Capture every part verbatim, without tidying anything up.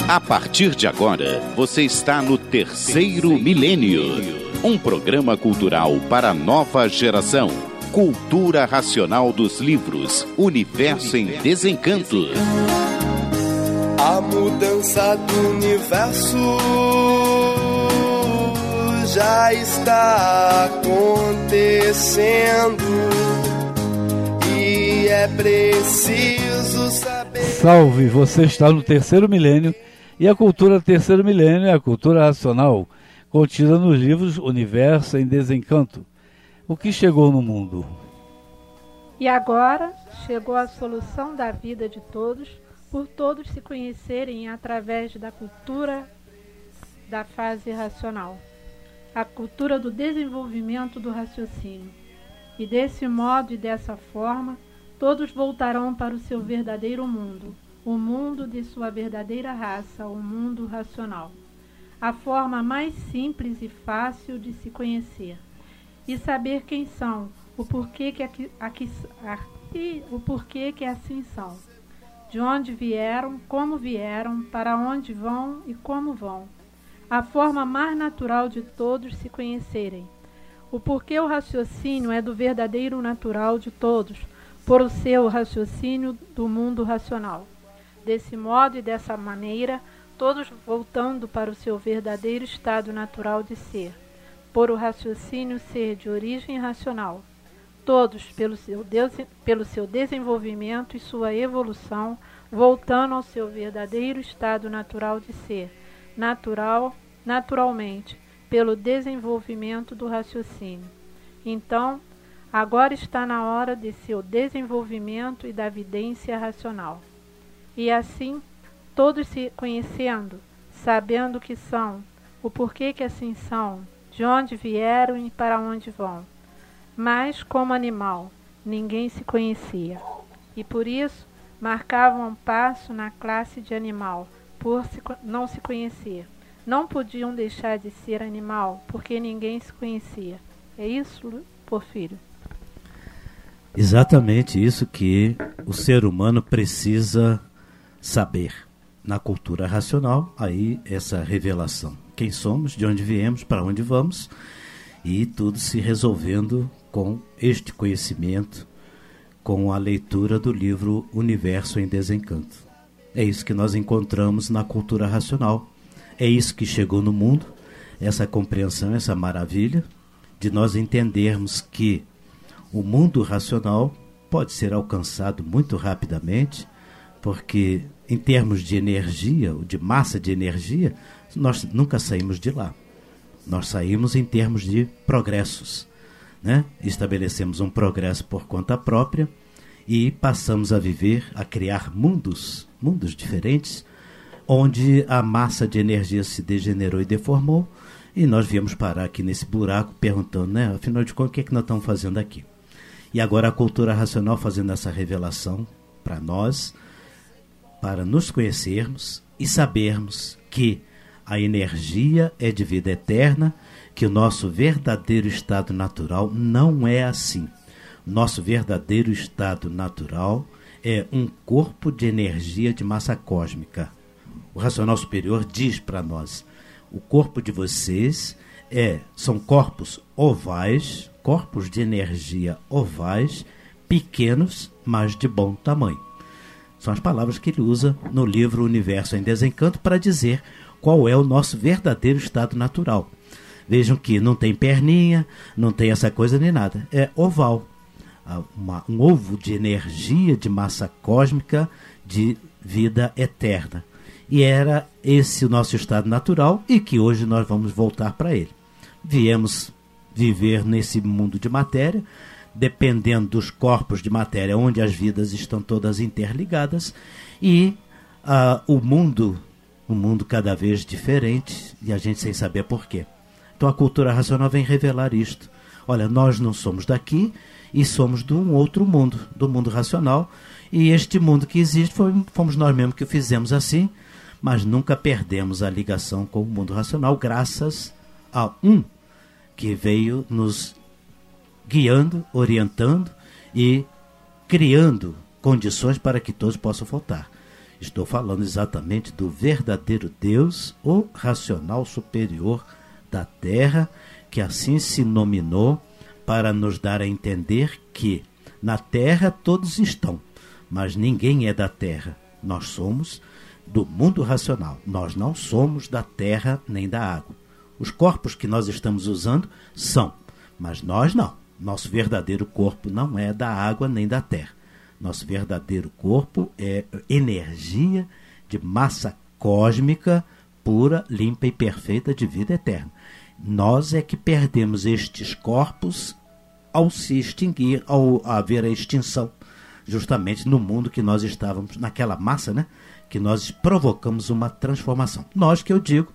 A partir de agora, você está no Terceiro Milênio, um programa cultural para a nova geração. Cultura racional dos livros, Universo em Desencanto. A mudança do universo já está acontecendo e é preciso saber. Salve, você está no Terceiro Milênio e a cultura do Terceiro Milênio é a cultura racional contida nos livros Universo em Desencanto. O que chegou no mundo? E agora chegou a solução da vida de todos, por todos se conhecerem através da cultura da fase racional, a cultura do desenvolvimento do raciocínio. E desse modo e dessa forma, todos voltarão para o seu verdadeiro mundo, o mundo de sua verdadeira raça, o mundo racional. A forma mais simples e fácil de se conhecer e saber quem são, o porquê que, aqui, aqui, aqui, o porquê que assim são, de onde vieram, como vieram, para onde vão e como vão. A forma mais natural de todos se conhecerem. O porquê o raciocínio é do verdadeiro natural de todos, por o seu raciocínio do mundo racional. Desse modo e dessa maneira, todos voltando para o seu verdadeiro estado natural de ser, por o raciocínio ser de origem racional. Todos, pelo seu, Deus, pelo seu desenvolvimento e sua evolução, voltando ao seu verdadeiro estado natural de ser, natural, naturalmente, pelo desenvolvimento do raciocínio. Então, agora está na hora de seu desenvolvimento e da vidência racional. E assim, todos se conhecendo, sabendo que são, o porquê que assim são, de onde vieram e para onde vão. Mas, como animal, ninguém se conhecia, e por isso marcavam um passo na classe de animal, por se, não se conhecer. Não podiam deixar de ser animal, porque ninguém se conhecia. É isso, Porfírio? Exatamente isso que o ser humano precisa saber. Na cultura racional, aí essa revelação. Quem somos, de onde viemos, para onde vamos, e tudo se resolvendo com este conhecimento, com a leitura do livro Universo em Desencanto. É isso que nós encontramos na cultura racional. É isso que chegou no mundo, essa compreensão, essa maravilha de nós entendermos que o mundo racional pode ser alcançado muito rapidamente, porque em termos de energia, ou de massa de energia, nós nunca saímos de lá. Nós saímos em termos de progressos, né? Estabelecemos um progresso por conta própria e passamos a viver, a criar mundos, mundos diferentes, onde a massa de energia se degenerou e deformou, e nós viemos parar aqui nesse buraco perguntando, né, afinal de contas, o que é que nós estamos fazendo aqui? E agora a cultura racional fazendo essa revelação para nós, para nos conhecermos e sabermos que a energia é de vida eterna, que o nosso verdadeiro estado natural não é assim. Nosso verdadeiro estado natural é um corpo de energia de massa cósmica. O racional superior diz para nós, o corpo de vocês é, são corpos ovais, corpos de energia ovais, pequenos, mas de bom tamanho. São as palavras que ele usa no livro Universo em Desencanto para dizer qual é o nosso verdadeiro estado natural. Vejam que não tem perninha, não tem essa coisa nem nada. É oval, uma, um ovo de energia, de massa cósmica, de vida eterna. E era esse o nosso estado natural e que hoje nós vamos voltar para ele. Viemos viver nesse mundo de matéria, dependendo dos corpos de matéria, onde as vidas estão todas interligadas, e uh, o mundo, um mundo cada vez diferente, e a gente sem saber por quê. Então a cultura racional vem revelar isto. Olha, nós não somos daqui e somos de um outro mundo, do mundo racional, e este mundo que existe foi, fomos nós mesmos que o fizemos assim, mas nunca perdemos a ligação com o mundo racional, graças a um que veio nos guiando, orientando e criando condições para que todos possam voltar. Estou falando exatamente do verdadeiro Deus, o racional superior da Terra, que assim se nominou para nos dar a entender que na Terra todos estão, mas ninguém é da Terra. Nós somos do mundo racional. Nós não somos da terra nem da água. Os corpos que nós estamos usando são, mas nós não. Nosso verdadeiro corpo não é da água nem da terra. Nosso verdadeiro corpo é energia de massa cósmica pura, limpa e perfeita de vida eterna. Nós é que perdemos estes corpos ao se extinguir, ao haver a extinção, justamente no mundo que nós estávamos, naquela massa, né? Que nós provocamos uma transformação. Nós, que eu digo,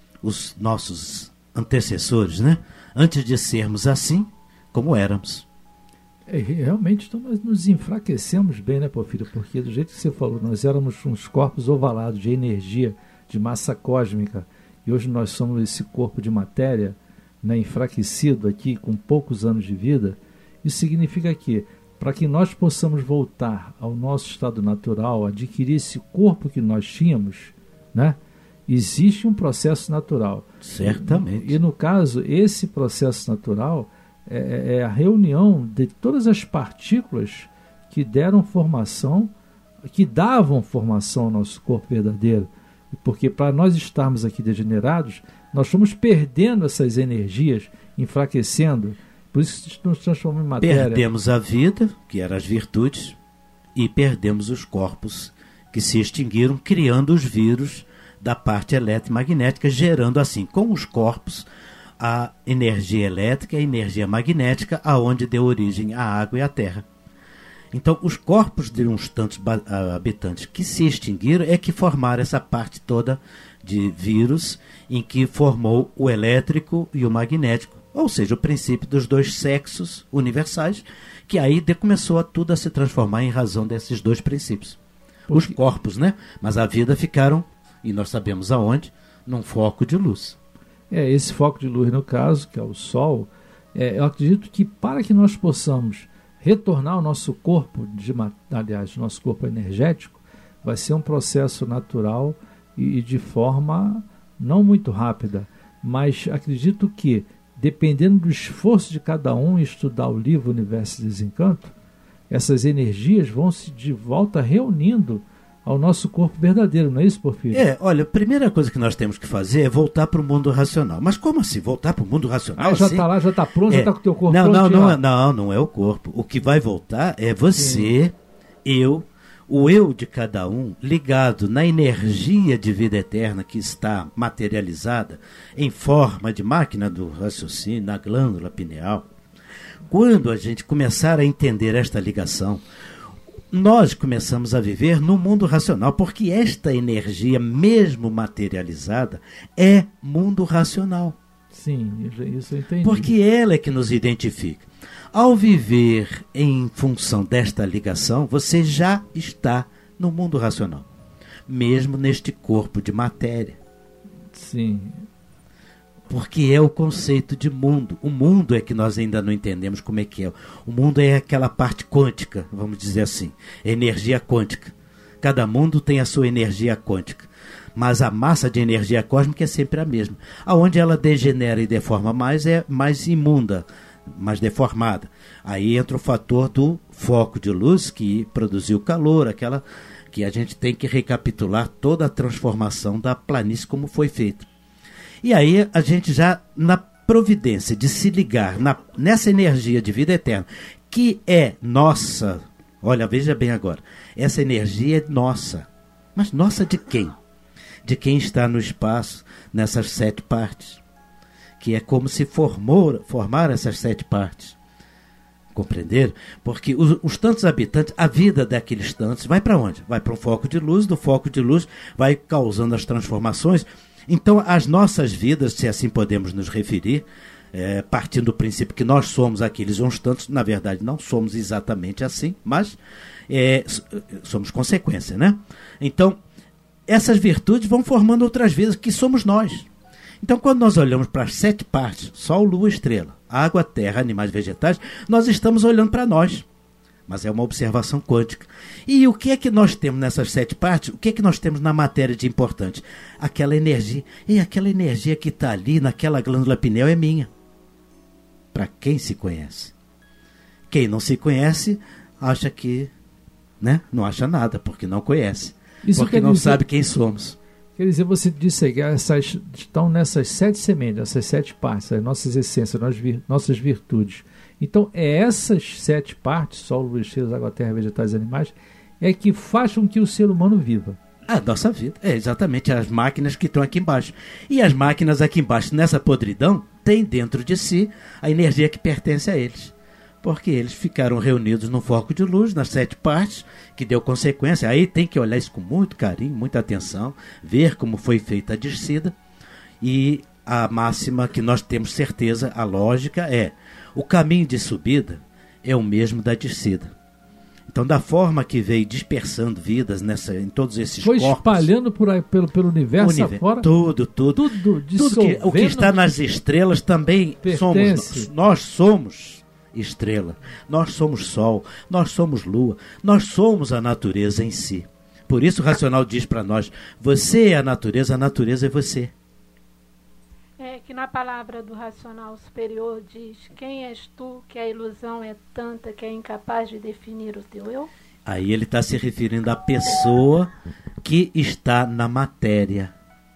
os nossos antecessores, né? Antes de sermos assim, como éramos. É, realmente, então, nós nos enfraquecemos bem, né, Porfírio? Porque do jeito que você falou, nós éramos uns corpos ovalados de energia, de massa cósmica, e hoje nós somos esse corpo de matéria, né, enfraquecido aqui, com poucos anos de vida. Isso significa que, para que nós possamos voltar ao nosso estado natural, adquirir esse corpo que nós tínhamos, né, existe um processo natural. Certamente. E, e no caso, esse processo natural é, é a reunião de todas as partículas que deram formação, que davam formação ao nosso corpo verdadeiro. Porque para nós estarmos aqui degenerados, nós fomos perdendo essas energias, enfraquecendo. Por isso nos transformamos em matéria. Perdemos a vida, que eram as virtudes, e perdemos os corpos que se extinguiram, criando os vírus da parte eletromagnética, gerando assim, com os corpos, a energia elétrica e a energia magnética, aonde deu origem à água e à terra. Então, os corpos de uns tantos habitantes que se extinguiram é que formaram essa parte toda de vírus, em que formou o elétrico e o magnético. Ou seja, o princípio dos dois sexos universais, que aí começou a tudo a se transformar em razão desses dois princípios. Os corpos, né? Mas a vida ficaram, e nós sabemos aonde, num foco de luz. É, esse foco de luz, no caso, que é o Sol, é, eu acredito que para que nós possamos retornar ao nosso corpo, de, aliás, nosso corpo energético, vai ser um processo natural e, e de forma não muito rápida, mas acredito que, dependendo do esforço de cada um em estudar o livro Universo e Desencanto, essas energias vão se de volta reunindo ao nosso corpo verdadeiro, não é isso, Porfírio? É, olha, a primeira coisa que nós temos que fazer é voltar para o mundo racional. Mas como assim? Voltar para o mundo racional? Ah, já assim? está lá, já está pronto, é. já está com o teu corpo não, pronto? Não, não, não, não é o corpo. O que vai voltar é você, Sim. eu, o eu de cada um, ligado na energia de vida eterna que está materializada em forma de máquina do raciocínio, na glândula pineal. Quando a gente começar a entender esta ligação, nós começamos a viver no mundo racional, porque esta energia, mesmo materializada, é mundo racional. Sim, isso eu entendi. Porque ela é que nos identifica. Ao viver em função desta ligação, você já está no mundo racional, mesmo neste corpo de matéria. Sim. Porque é o conceito de mundo. O mundo é que nós ainda não entendemos como é que é. O mundo é aquela parte quântica, vamos dizer assim, energia quântica. Cada mundo tem a sua energia quântica, mas a massa de energia cósmica é sempre a mesma. Aonde ela degenera e deforma mais, é mais imunda, mais deformada. Aí entra o fator do foco de luz que produziu calor, aquela que a gente tem que recapitular toda a transformação da planície como foi feita. E aí a gente já, na providência de se ligar na, nessa energia de vida eterna, que é nossa, olha, veja bem agora, essa energia é nossa. Mas nossa de quem? De quem está no espaço, nessas sete partes. Que é como se formou, formaram essas sete partes. Compreenderam? Porque os, os tantos habitantes, a vida daqueles tantos, vai para onde? Vai para um foco de luz, do foco de luz vai causando as transformações. Então, as nossas vidas, se assim podemos nos referir, é, partindo do princípio que nós somos aqueles uns tantos, na verdade não somos exatamente assim, mas é, somos consequência, né? Então, essas virtudes vão formando outras vidas, que somos nós. Então, quando nós olhamos para as sete partes, Sol, Lua, Estrela, água, terra, animais, vegetais, nós estamos olhando para nós. mas é uma observação quântica. E o que é que nós temos nessas sete partes? O que é que nós temos na matéria de importante? Aquela energia. E aquela energia que está ali naquela glândula pineal é minha. Para quem se conhece. Quem não se conhece, acha que, né, não acha nada, porque não conhece. Isso porque não dizer, sabe quem somos. Quer dizer, você disse que essas, estão nessas sete sementes, essas sete partes, as nossas essências, nossas virtudes. Então, é essas sete partes, solo, luz, cheiros, água, terra, vegetais e animais, é que faz com que o ser humano viva. A nossa vida, é exatamente as máquinas que estão aqui embaixo. E as máquinas aqui embaixo, nessa podridão, têm dentro de si a energia que pertence a eles. Porque eles ficaram reunidos no foco de luz, nas sete partes, que deu consequência. Aí tem que olhar isso com muito carinho, muita atenção, ver como foi feita a descida. E a máxima que nós temos certeza, a lógica é: o caminho de subida é o mesmo da descida. Então, da forma que veio dispersando vidas nessa, em todos esses foi corpos... Foi espalhando por aí, pelo, pelo universo, universo afora? Tudo, tudo. Tudo, tudo que, o que está nas estrelas também somos. Nós somos estrela, nós somos sol, nós somos lua, nós somos a natureza em si. Por isso o racional diz para nós: você é a natureza, a natureza é você. É que na palavra do racional superior diz: quem és tu, que a ilusão é tanta que é incapaz de definir o teu eu? Aí ele está se referindo à pessoa que está na matéria.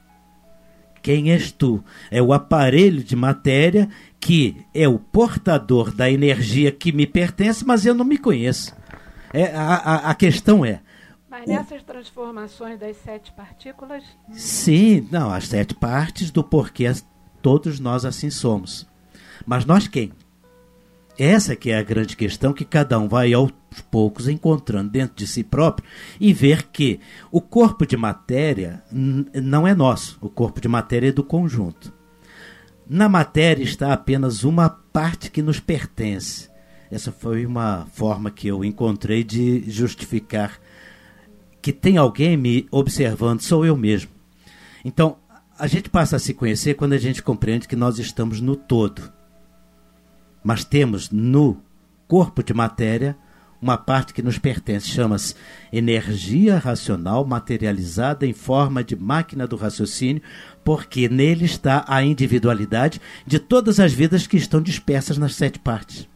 Quem és tu? É o aparelho de matéria que é o portador da energia que me pertence, mas eu não me conheço. É, a, a, a questão é... Mas nessas transformações das sete partículas... Sim, não, as sete partes do porquê todos nós assim somos. Mas nós quem? Essa que é a grande questão, que cada um vai aos poucos encontrando dentro de si próprio e ver que o corpo de matéria n- não é nosso, o corpo de matéria é do conjunto. Na matéria está apenas uma parte que nos pertence. Essa foi uma forma que eu encontrei de justificar que tem alguém me observando, sou eu mesmo. Então, a gente passa a se conhecer quando a gente compreende que nós estamos no todo. Mas temos no corpo de matéria uma parte que nos pertence, chama-se energia racional materializada em forma de máquina do raciocínio, porque nele está a individualidade de todas as vidas que estão dispersas nas sete partes.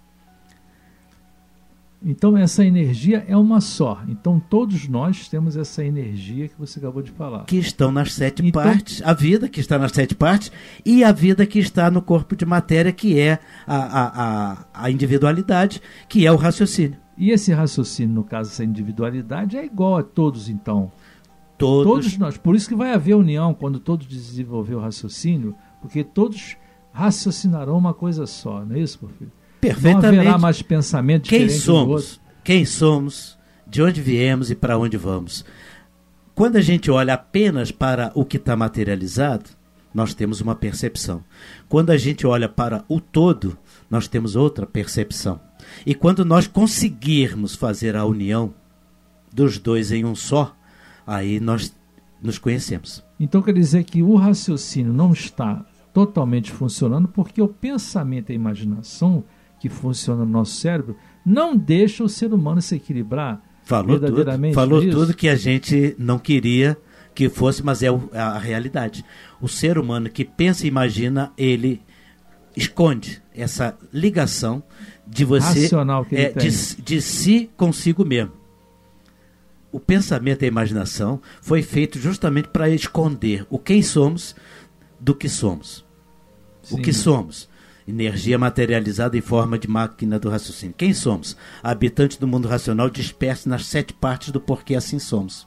Então essa energia é uma só. Então todos nós temos essa energia que você acabou de falar. Que estão nas sete então, partes, a vida que está nas sete partes e a vida que está no corpo de matéria, que é a, a, a, a individualidade, que é o raciocínio. E esse raciocínio, no caso, essa individualidade, é igual a todos, então. Todos. Todos nós. Por isso que vai haver união quando todos desenvolver o raciocínio, porque todos raciocinarão uma coisa só, não é isso, Porfírio? Perfeitamente. Não haverá mais pensamento diferente. Quem somos? Quem somos? De onde viemos e para onde vamos? Quando a gente olha apenas para o que está materializado, nós temos uma percepção. Quando a gente olha para o todo, nós temos outra percepção. E quando nós conseguirmos fazer a união dos dois em um só, aí nós nos conhecemos. Então quer dizer que o raciocínio não está totalmente funcionando porque o pensamento e a imaginação que funciona no nosso cérebro não deixa o ser humano se equilibrar falou verdadeiramente. Tudo, falou isso? tudo que a gente não queria que fosse, mas é o, a realidade. O ser humano que pensa e imagina, ele esconde essa ligação de você, racional que ele é, tem. De, de si consigo mesmo. O pensamento e a imaginação foi feito justamente para esconder o quem somos do que somos. Sim. O que somos? Energia materializada em forma de máquina do raciocínio. Quem somos? Habitantes do mundo racional dispersos nas sete partes do porquê assim somos.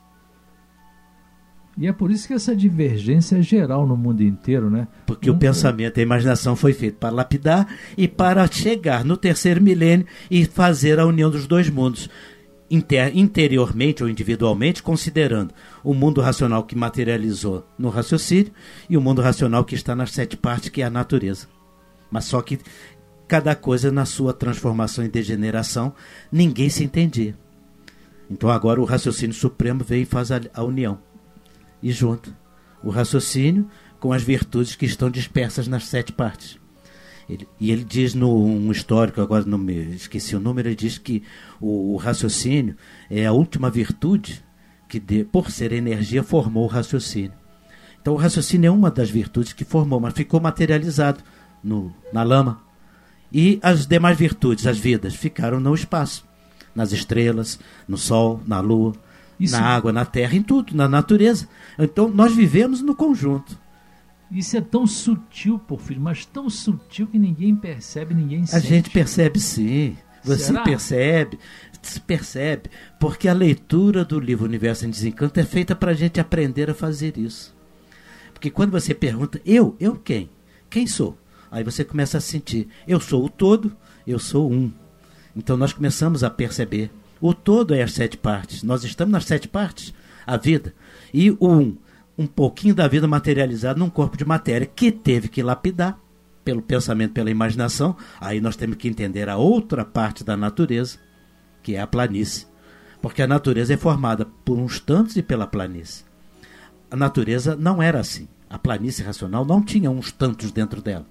E é por isso que essa divergência é geral no mundo inteiro, né? Porque um, o pensamento e a imaginação foi feito para lapidar e para chegar no terceiro milênio e fazer a união dos dois mundos. Inter, interiormente ou individualmente, considerando o mundo racional que materializou no raciocínio e o mundo racional que está nas sete partes, que é a natureza. Mas só que cada coisa na sua transformação e degeneração, ninguém se entendia. Então agora o raciocínio supremo veio e faz a, a união. E junto o raciocínio com as virtudes que estão dispersas nas sete partes. Ele, e ele diz, no um histórico, agora não me esqueci o número, ele diz que o, o raciocínio é a última virtude que, de, por ser energia, formou o raciocínio. Então o raciocínio é uma das virtudes que formou, mas ficou materializado no, na lama. E as demais virtudes, as vidas, ficaram no espaço, nas estrelas, no sol, na lua, Isso... na água, na terra, em tudo, na natureza. Então nós vivemos no conjunto. Isso é tão sutil, Porfírio, mas tão sutil que ninguém percebe, ninguém sente. A gente percebe sim. Você Será? percebe, se percebe, porque a leitura do livro Universo em Desencanto é feita para a gente aprender a fazer isso. Porque quando você pergunta, eu, eu quem? Quem sou? Aí você começa a sentir, eu sou o todo, eu sou um. Então nós começamos a perceber, o todo é as sete partes, nós estamos nas sete partes, a vida, e o um, um pouquinho da vida materializado num corpo de matéria, que teve que lapidar, pelo pensamento, pela imaginação. Aí nós temos que entender a outra parte da natureza, que é a planície. Porque a natureza é formada por uns tantos e pela planície. A natureza não era assim. A planície racional não tinha uns tantos dentro dela.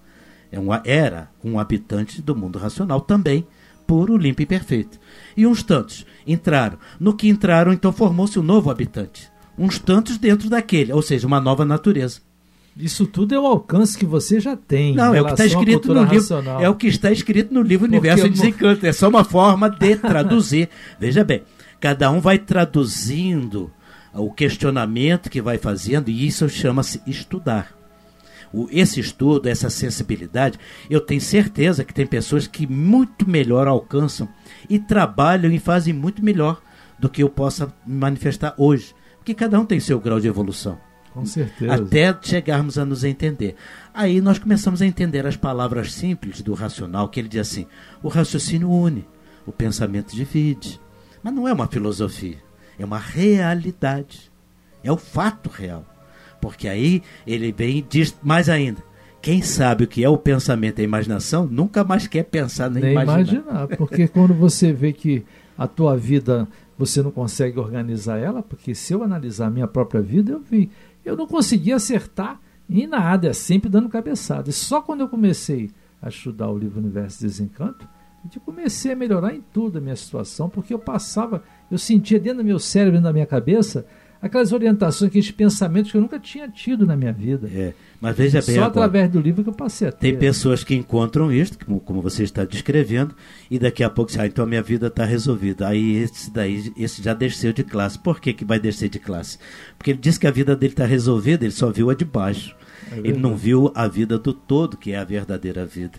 Era um habitante do mundo racional também, puro, limpo e perfeito. E uns tantos entraram. No que entraram, então formou-se um novo habitante. Uns tantos dentro daquele, ou seja, uma nova natureza. Isso tudo é o alcance que você já tem. Não, é o que está escrito no livro. É o que está escrito no livro Universo em Desencanto. É só uma forma de traduzir. Veja bem, cada um vai traduzindo o questionamento que vai fazendo, e isso chama-se estudar. O, esse estudo, essa sensibilidade, eu tenho certeza que tem pessoas que muito melhor alcançam e trabalham e fazem muito melhor do que eu possa manifestar hoje. Porque cada um tem seu grau de evolução. Com certeza. Até chegarmos a nos entender. Aí nós começamos a entender as palavras simples do racional, que ele diz assim, o raciocínio une, o pensamento divide. Mas não é uma filosofia, é uma realidade. É o fato real. Porque aí ele vem e diz mais ainda, quem sabe o que é o pensamento e a imaginação, nunca mais quer pensar nem, nem imaginar. imaginar. Porque quando você vê que a tua vida, você não consegue organizar ela, porque se eu analisar a minha própria vida, eu vi, eu não conseguia acertar em nada, é sempre dando cabeçada. E só quando eu comecei a estudar o livro Universo de Desencanto, eu comecei a melhorar em tudo a minha situação, porque eu passava, eu sentia dentro do meu cérebro, dentro da minha cabeça, aquelas orientações, aqueles pensamentos que eu nunca tinha tido na minha vida. É, mas veja bem, só agora, através do livro que eu passei a ter. Tem pessoas que encontram isto, como, como você está descrevendo, e daqui a pouco, ah, então a minha vida está resolvida. Aí esse daí, esse já desceu de classe. Por que que vai descer de classe? Porque ele disse que a vida dele está resolvida, ele só viu a de baixo. É ele não viu a vida do todo, que é a verdadeira vida.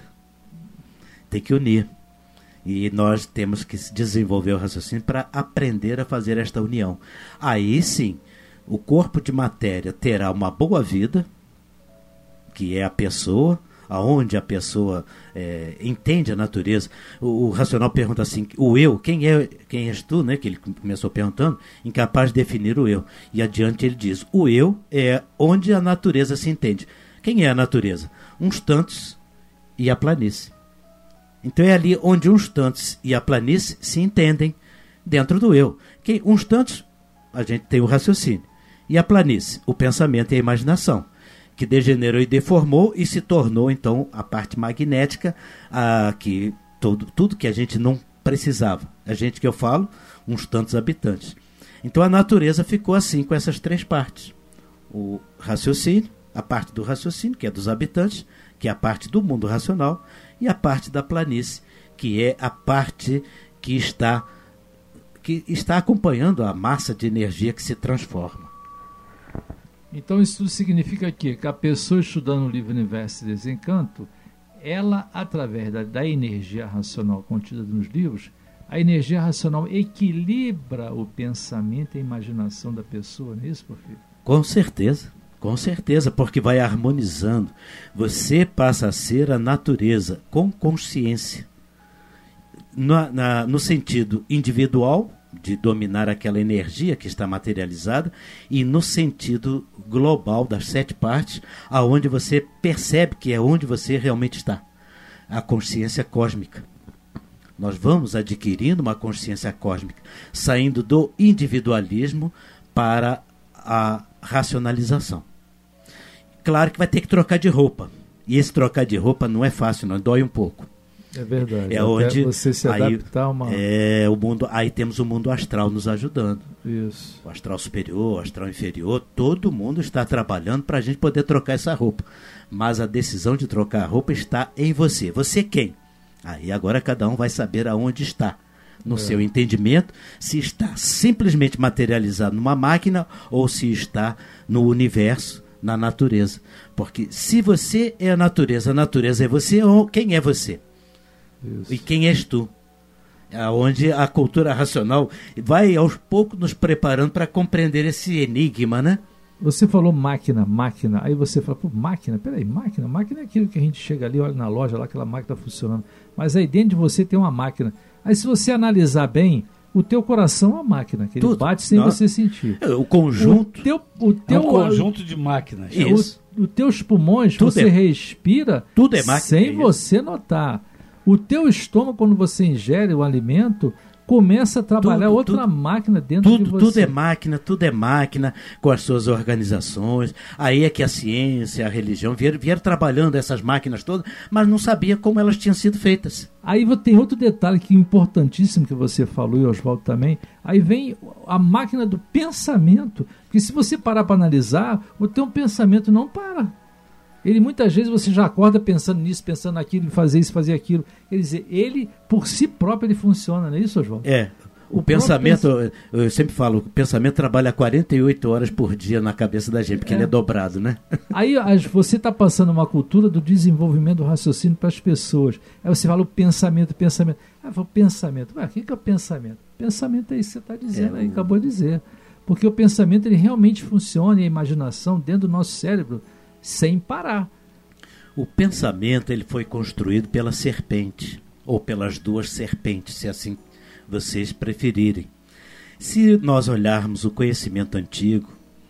Tem que unir. E nós temos que desenvolver o raciocínio para aprender a fazer esta união. Aí sim, o corpo de matéria terá uma boa vida, que é a pessoa, aonde a pessoa é, entende a natureza. O, o racional pergunta assim, o eu, quem, é, quem és tu, né? Que ele começou perguntando, incapaz de definir o eu. E adiante ele diz, o eu é onde a natureza se entende. Quem é a natureza? Uns tantos e a planície. Então é ali onde uns tantos e a planície se entendem dentro do eu. Que uns tantos, a gente tem o raciocínio. E a planície, o pensamento e a imaginação, que degenerou e deformou e se tornou, então, a parte magnética, a, que todo, tudo que a gente não precisava. A gente que eu falo, uns tantos habitantes. Então a natureza ficou assim, com essas três partes. O raciocínio, a parte do raciocínio, que é dos habitantes, que é a parte do mundo racional, e a parte da planície, que é a parte que está, que está acompanhando a massa de energia que se transforma. Então isso tudo significa que, que a pessoa estudando o livro Universo de Desencanto, ela, através da, da energia racional contida nos livros, a energia racional equilibra o pensamento e a imaginação da pessoa, não é isso, Porfírio? Com certeza. Com certeza, porque vai harmonizando. Você passa a ser a natureza com consciência. Na, na, no sentido individual, de dominar aquela energia que está materializada, e no sentido global das sete partes, aonde você percebe que é onde você realmente está. A consciência cósmica. Nós vamos adquirindo uma consciência cósmica, saindo do individualismo para a racionalização. Claro que vai ter que trocar de roupa. E esse trocar de roupa não é fácil, não, dói um pouco. É verdade. É Até onde você se adaptar a uma... é, o mundo, aí temos o mundo astral nos ajudando. Isso. O astral superior, o astral inferior, todo mundo está trabalhando para a gente poder trocar essa roupa. Mas a decisão de trocar a roupa está em você. Você quem? Aí agora cada um vai saber aonde está. No é. seu entendimento, se está simplesmente materializado numa máquina ou se está no universo, na natureza. Porque se você é a natureza, a natureza é você, ou quem é você? Isso. E quem és tu? Onde a cultura racional vai aos poucos nos preparando para compreender esse enigma, né? Você falou máquina, máquina, aí você fala, pô, máquina, peraí, máquina, máquina é aquilo que a gente chega ali, olha na loja, lá aquela máquina funcionando, mas aí dentro de você tem uma máquina. Aí se você analisar bem, o teu coração é uma máquina, que ele Tudo. bate sem Não. você sentir. O conjunto... O teu, o teu, é um conjunto de máquinas. Isso. Os teus pulmões, Tudo você é, respira Tudo é máquina, sem é você notar. O teu estômago, quando você ingere o alimento, começa a trabalhar tudo, outra tudo, máquina dentro tudo, de você. Tudo é máquina, tudo é máquina, com as suas organizações. Aí é que a ciência, a religião vieram, vieram trabalhando essas máquinas todas, mas não sabia como elas tinham sido feitas. Aí tem outro detalhe que é importantíssimo que você falou, e Oswaldo também. Aí vem a máquina do pensamento. Porque se você parar para analisar, o teu pensamento não para. Ele muitas vezes você já acorda pensando nisso, pensando naquilo, fazer isso, fazer aquilo. Quer dizer, ele por si próprio ele funciona, não é isso, Oswaldo? É. O, o pensamento, pens... eu sempre falo, o pensamento trabalha quarenta e oito horas por dia na cabeça da gente, porque é. ele é dobrado, né? Aí você está passando uma cultura do desenvolvimento do raciocínio para as pessoas. Aí você fala o pensamento, pensamento. Ah, o pensamento. Ué, o que é o pensamento? Pensamento é isso que você está dizendo, é, aí o... acabou de dizer. Porque o pensamento ele realmente funciona e a imaginação dentro do nosso cérebro sem parar. O pensamento ele foi construído pela serpente, ou pelas duas serpentes, se assim vocês preferirem. Se nós olharmos o conhecimento antigo,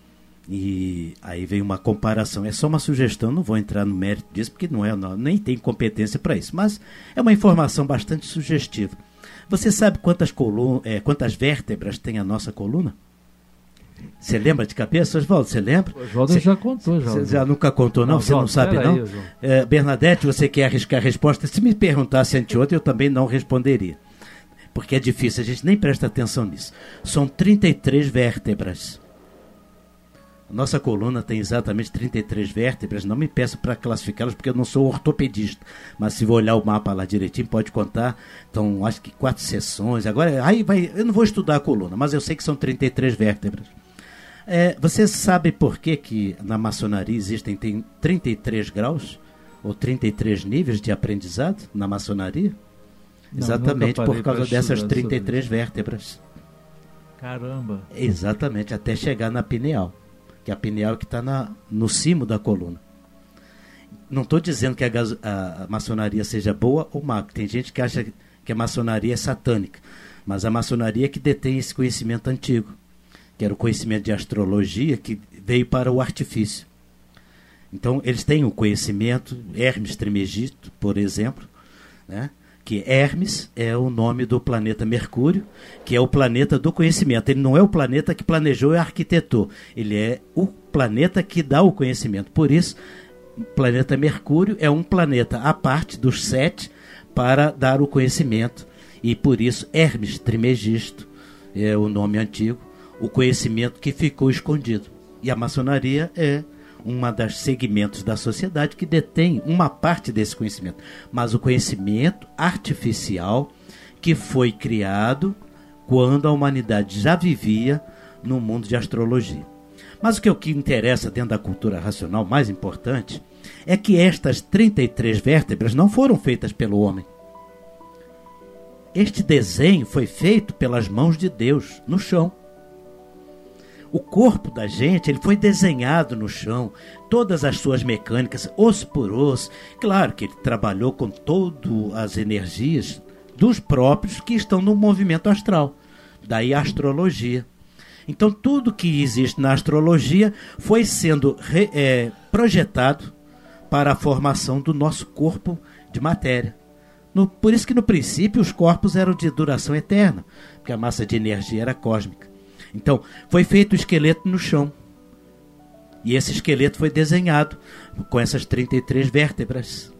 e aí vem uma comparação, é só uma sugestão, não vou entrar no mérito disso, porque não é, não, nem tem competência para isso, mas é uma informação bastante sugestiva. Você sabe quantas, coluna, é, quantas vértebras tem a nossa coluna? Você lembra de cabeça, Oswaldo? Você lembra? O Oswaldo já contou. Já, você já nunca contou, não? não você não sabe, não? Aí, é, Bernadette, você quer arriscar a resposta? Se me perguntasse anteontem, eu também não responderia. Porque é difícil, a gente nem presta atenção nisso. São trinta e três vértebras. A nossa coluna tem exatamente trinta e três vértebras. Não me peço para classificá-las, porque eu não sou ortopedista. Mas se vou olhar o mapa lá direitinho, pode contar. Então, acho que quatro seções. Agora, aí vai, eu não vou estudar a coluna, mas eu sei que são trinta e três vértebras. É, você sabe por que, que na maçonaria existem tem trinta e três graus ou trinta e três níveis de aprendizado na maçonaria? Não, exatamente por causa dessas trinta e três vértebras. Caramba! Exatamente, até chegar na pineal, que é a pineal que está no cimo da coluna. Não estou dizendo que a, a, a maçonaria seja boa ou má, tem gente que acha que a maçonaria é satânica, mas a maçonaria é que detém esse conhecimento antigo, que era o conhecimento de astrologia que veio para o artifício. Então, eles têm o conhecimento, Hermes Trismegisto, por exemplo, né? Que Hermes é o nome do planeta Mercúrio, que é o planeta do conhecimento. Ele não é o planeta que planejou e arquitetou, ele é o planeta que dá o conhecimento. Por isso, o planeta Mercúrio é um planeta à parte dos sete para dar o conhecimento. E por isso, Hermes Trismegisto é o nome antigo, o conhecimento que ficou escondido. E a maçonaria é uma das segmentos da sociedade que detém uma parte desse conhecimento. Mas o conhecimento artificial que foi criado quando a humanidade já vivia no mundo de astrologia. Mas o que, o que interessa dentro da cultura racional, mais importante, é que estas trinta e três vértebras não foram feitas pelo homem. Este desenho foi feito pelas mãos de Deus no chão. O corpo da gente ele foi desenhado no chão, todas as suas mecânicas, osso por osso. Claro que ele trabalhou com todas as energias dos próprios que estão no movimento astral. Daí a astrologia. Então tudo que existe na astrologia foi sendo re, é, projetado para a formação do nosso corpo de matéria. No, por isso que no princípio os corpos eram de duração eterna, porque a massa de energia era cósmica. Então, foi feito o esqueleto no chão. E esse esqueleto foi desenhado com essas trinta e três vértebras.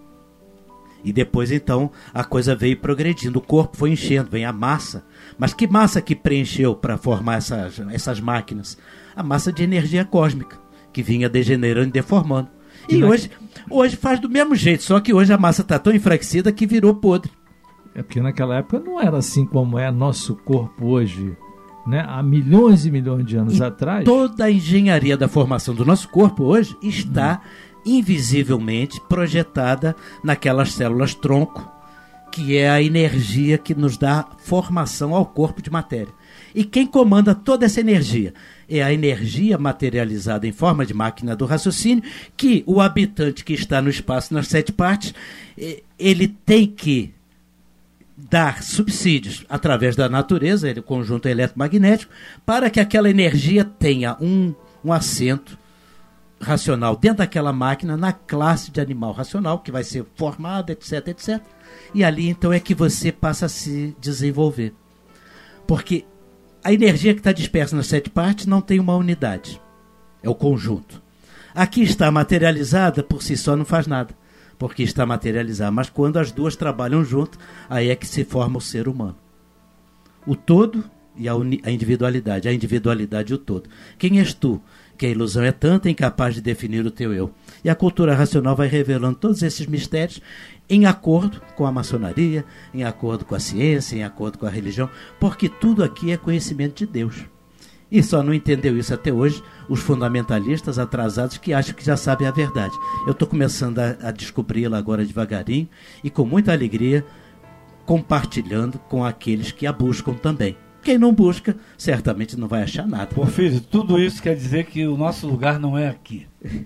E depois, então, a coisa veio progredindo. O corpo foi enchendo, vem a massa. Mas que massa que preencheu para formar essas, essas máquinas? A massa de energia cósmica, que vinha degenerando e deformando. E, e hoje, hoje faz do mesmo jeito, só que hoje a massa está tão enfraquecida que virou podre. É porque naquela época não era assim como é nosso corpo hoje, né? Há milhões e milhões de anos e atrás. Toda a engenharia da formação do nosso corpo hoje está hum. invisivelmente projetada naquelas células tronco, que é a energia que nos dá formação ao corpo de matéria. E quem comanda toda essa energia? É a energia materializada em forma de máquina do raciocínio, que o habitante que está no espaço, nas sete partes, ele tem que dar subsídios através da natureza, o conjunto eletromagnético, para que aquela energia tenha um, um assento racional dentro daquela máquina, na classe de animal racional, que vai ser formada, etc, etcétera. E ali, então, é que você passa a se desenvolver. Porque a energia que está dispersa nas sete partes não tem uma unidade. É o conjunto. Aqui está materializada, por si só não faz nada, porque está materializada. Mas quando as duas trabalham junto, aí é que se forma o ser humano. O todo e a, uni- a individualidade. A individualidade e o todo. Quem és tu? Que a ilusão é tanta, incapaz de definir o teu eu. E a cultura racional vai revelando todos esses mistérios em acordo com a maçonaria, em acordo com a ciência, em acordo com a religião, porque tudo aqui é conhecimento de Deus. E só não entendeu isso até hoje os fundamentalistas atrasados que acham que já sabem a verdade. Eu estou começando a, a descobri-la agora devagarinho e com muita alegria compartilhando com aqueles que a buscam também. Quem não busca, certamente não vai achar nada. Porfírio, tudo isso quer dizer que o nosso lugar não é aqui.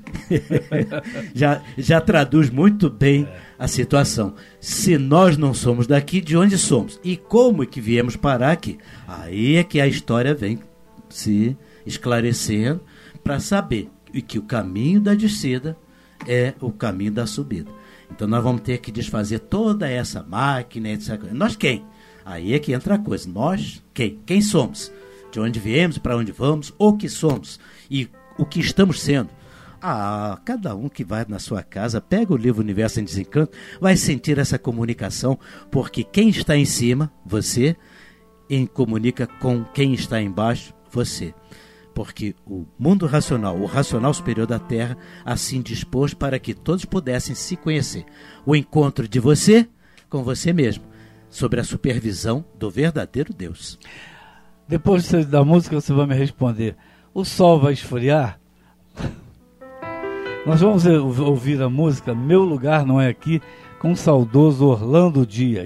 já, já traduz muito bem é. a situação. Se nós não somos daqui, de onde somos? E como é que viemos parar aqui? Aí é que a história vem se esclarecendo para saber que o caminho da descida é o caminho da subida. Então nós vamos ter que desfazer toda essa máquina, etcétera. Nós quem? Aí é que entra a coisa. Nós, quem? Quem somos? De onde viemos, para onde vamos, o que somos e o que estamos sendo. Ah, cada um que vai na sua casa, pega o livro Universo em Desencanto, vai sentir essa comunicação, porque quem está em cima, você, em comunica com quem está embaixo, você. Porque o mundo racional, o racional superior da Terra, assim dispôs para que todos pudessem se conhecer. O encontro de você com você mesmo, sobre a supervisão do verdadeiro Deus. Depois da música você vai me responder, o sol vai esfriar? Nós vamos ouvir a música Meu Lugar Não É Aqui, com o saudoso Orlando Dias.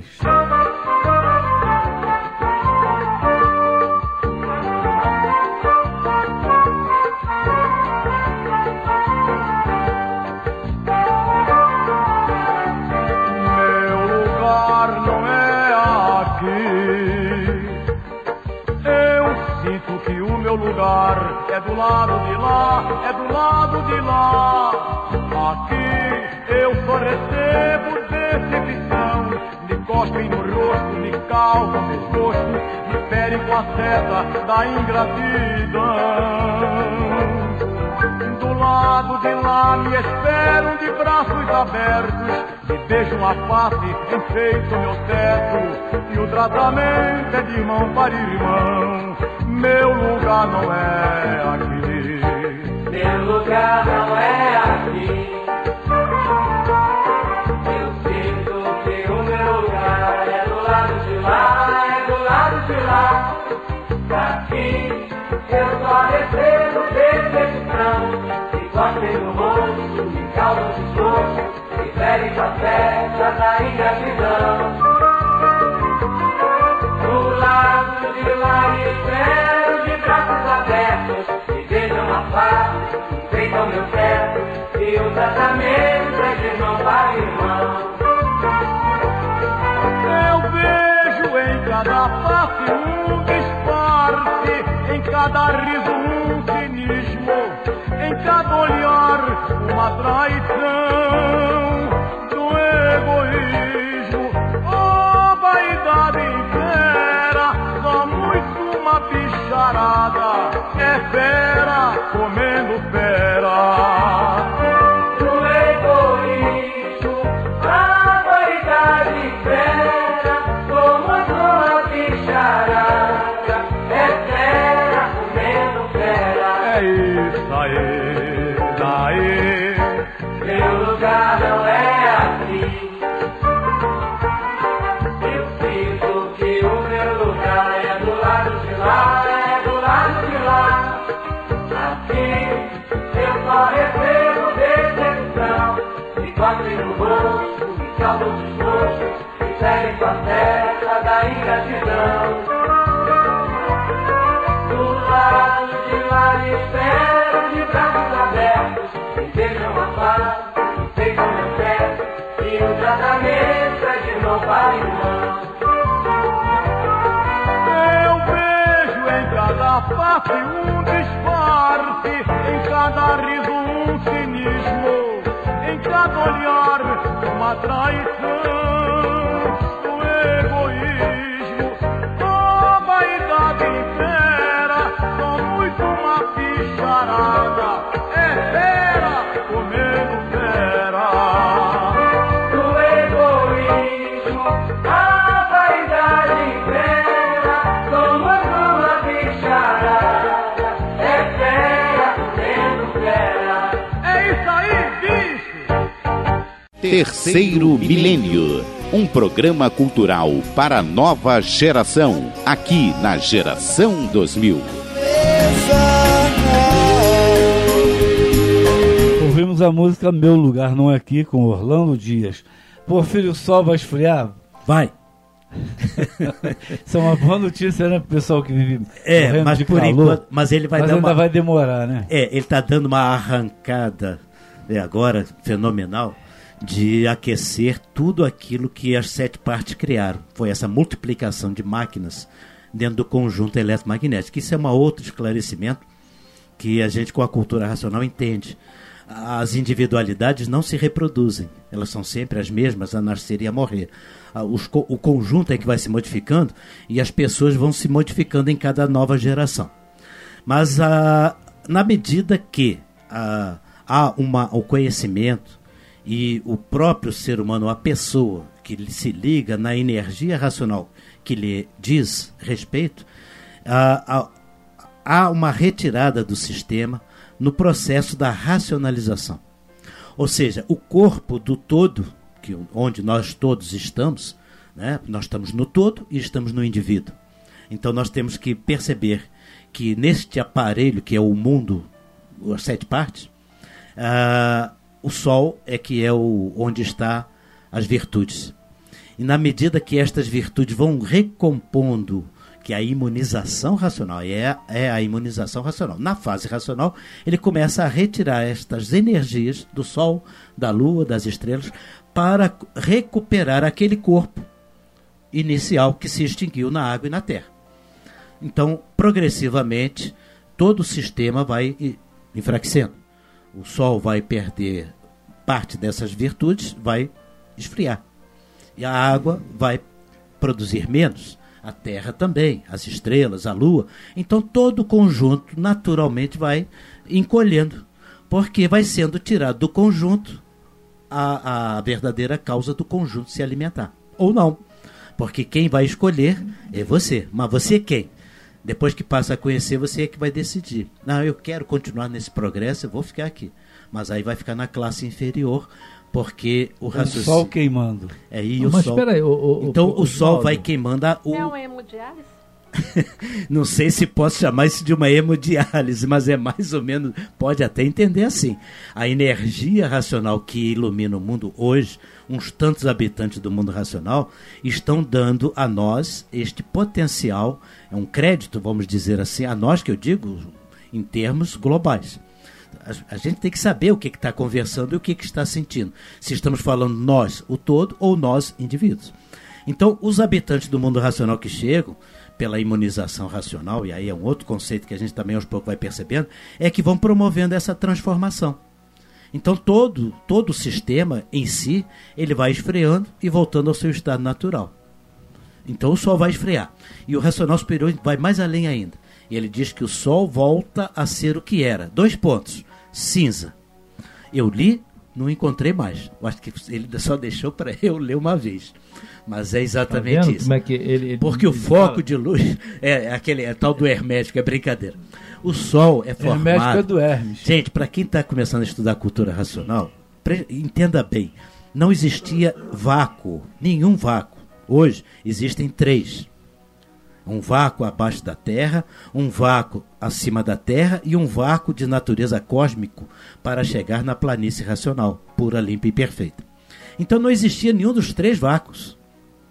É do lado de lá, é do lado de lá. Aqui eu só recebo decepção. Me cospem no rosto, me calçam o pescoço, me ferem com a seta da ingratidão. Do lado de lá me esperam de braços abertos, me beijam a face, enfeitam meu teto, e o tratamento é de irmão para irmão. Meu lugar não é aqui. Meu lugar não é aqui. Eu sinto que o meu lugar é do lado de lá, é do lado de lá. Daqui eu só recebo decepção. Me cospem no rosto, me causam desgosto, me ferem com a festa da ingratidão. Do lado de lá me espero de braços abertos, me beijam a face, enfeitam meu teto, e o tratamento é de irmão para irmão. Eu vejo em cada face um disfarce, em cada riso um cinismo, em cada olhar uma traição do egoísmo. Oh, vaidade inteira, somos uma bicharada, é fera comendo fera. Daí, daí, Meu lugar não é aqui. Eu sinto que o meu lugar é do lado de lá, é do lado de lá. Aqui eu só recebo decepção. Me cobre no rosto, me causa o desgosto, me segue com a festa da ingratidão. Do lado de lá me espero de braços abertos, me beijam a paz, enfeitam meu pé, e o tratamento é de mão para irmão. eu vejo em cada face um disfarce, em cada riso um cinismo, em cada olhar uma traição. O egoísmo, a vaidade inteira, só muito uma bicharada, é fera comendo fera. Do egoísmo, a vaidade inteira, somos uma bicharada, é fera comendo fera. É isso aí, bicho! Terceiro Milênio, um programa cultural para a nova geração, aqui na Geração dois mil. Ouvimos a música Meu Lugar Não É Aqui, com Orlando Dias. Porfírio, o sol vai esfriar? Vai. Isso é uma boa notícia, né, pro pessoal que vive É, morrendo mas de por calor. enquanto, mas ele vai Mas dar ainda uma vai demorar, né? É, ele está dando uma arrancada, né, agora, fenomenal, de aquecer tudo aquilo que as sete partes criaram. Foi essa multiplicação de máquinas dentro do conjunto eletromagnético. Isso é um outro esclarecimento que a gente, com a cultura racional, entende. As individualidades não se reproduzem, elas são sempre as mesmas a nascer e a morrer. Os, o conjunto é que vai se modificando e as pessoas vão se modificando em cada nova geração. Mas a, na medida que a, há uma, o conhecimento e o próprio ser humano, a pessoa que se liga na energia racional que lhe diz respeito, a, a, há uma retirada do sistema no processo da racionalização. Ou seja, o corpo do todo, que, onde nós todos estamos, né, nós estamos no todo e estamos no indivíduo. Então nós temos que perceber que neste aparelho que é o mundo, as sete partes, uh, o Sol é que é o, onde está as virtudes. E na medida que estas virtudes vão recompondo, que a imunização racional é, é a imunização racional. Na fase racional, ele começa a retirar estas energias do Sol, da Lua, das estrelas, para recuperar aquele corpo inicial que se extinguiu na água e na terra. Então, progressivamente, todo o sistema vai enfraquecendo. O Sol vai perder parte dessas virtudes, vai esfriar. E a água vai produzir menos. A Terra também, as estrelas, a Lua. Então todo o conjunto naturalmente vai encolhendo, porque vai sendo tirado do conjunto a, a verdadeira causa do conjunto se alimentar. Ou não, porque quem vai escolher é você. Mas você quem? Depois que passa a conhecer, você é que vai decidir. Não, eu quero continuar nesse progresso, eu vou ficar aqui. Mas aí vai ficar na classe inferior, porque o raciocínio... O sol queimando. É, e Não, o mas sol... espera aí, o, o, Então o, o, o sol Oswaldo. vai queimando a... O... É um hemodiálise? Não sei se posso chamar isso de uma hemodiálise, mas é mais ou menos... Pode até entender assim. A energia racional que ilumina o mundo hoje, uns tantos habitantes do mundo racional, estão dando a nós este potencial, é um crédito, vamos dizer assim, a nós que eu digo em termos globais. A, a gente tem que saber o que está conversando e o que, que está sentindo. Se estamos falando nós, o todo, ou nós, indivíduos. Então, os habitantes do mundo racional que chegam, pela imunização racional, e aí é um outro conceito que a gente também aos poucos vai percebendo, é que vão promovendo essa transformação. Então, todo, todo o sistema em si, ele vai esfriando e voltando ao seu estado natural. Então, o Sol vai esfriar. E o racional superior vai mais além ainda. E ele diz que o Sol volta a ser o que era. Dois pontos. Cinza. Eu li Não encontrei mais. Eu acho que ele só deixou para eu ler uma vez. Mas é exatamente tá vendo isso. Como é que ele, ele, Porque ele o foco fala? de luz é, é aquele é tal do hermético, é brincadeira. O Sol é formado... Hermético é do Hermes. Gente, para quem está começando a estudar cultura racional, pre... entenda bem, não existia vácuo, nenhum vácuo. Hoje existem três. Um vácuo abaixo da Terra, um vácuo acima da Terra e um vácuo de natureza cósmico para chegar na planície racional, pura, limpa e perfeita. Então não existia nenhum dos três vácuos.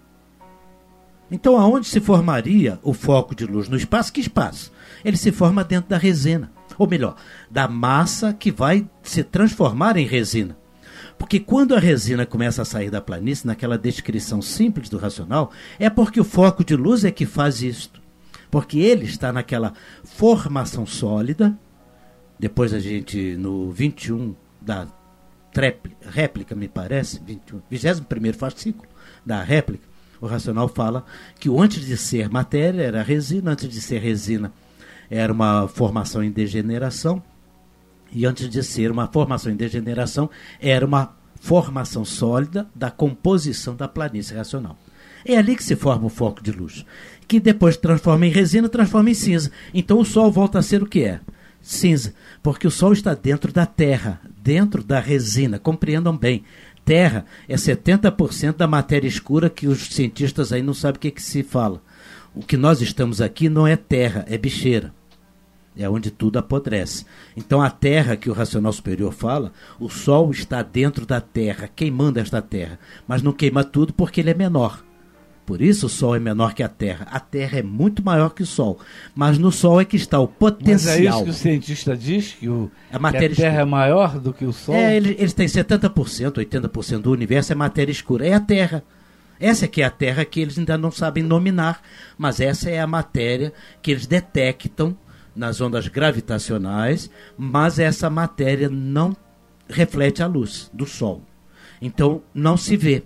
Então aonde se formaria o foco de luz? No espaço? Que espaço? Ele se forma dentro da resina. Ou melhor, da massa que vai se transformar em resina. Porque quando a resina começa a sair da planície, naquela descrição simples do racional, é porque o foco de luz é que faz isto. Porque ele está naquela formação sólida. Depois a gente, no vinte e um da réplica, réplica me parece, vinte e um, vigésimo primeiro fascículo da réplica, o racional fala que o antes de ser matéria era resina, antes de ser resina era uma formação em degeneração, e antes de ser uma formação em degeneração, era uma formação sólida da composição da planície racional. É ali que se forma o foco de luz, que depois transforma em resina, transforma em cinza. Então o Sol volta a ser o que é? Cinza, porque o Sol está dentro da Terra, dentro da resina, compreendam bem. Terra é setenta por cento da matéria escura que os cientistas aí não sabem o que, que se fala. O que nós estamos aqui não é terra, é bicheira. É onde tudo apodrece. Então a terra que o racional superior fala, o Sol está dentro da terra, queimando esta terra. Mas não queima tudo porque ele é menor. Por isso o Sol é menor que a Terra. A Terra é muito maior que o Sol. Mas no Sol é que está o potencial. Mas é isso que o cientista diz? Que, o, a, matéria que a Terra escura. é maior do que o Sol? É, eles, eles têm setenta por cento, oitenta por cento do universo é matéria escura. É a Terra. Essa é que é a Terra que eles ainda não sabem nominar. Mas essa é a matéria que eles detectam nas ondas gravitacionais. Mas essa matéria não reflete a luz do Sol. Então não se vê.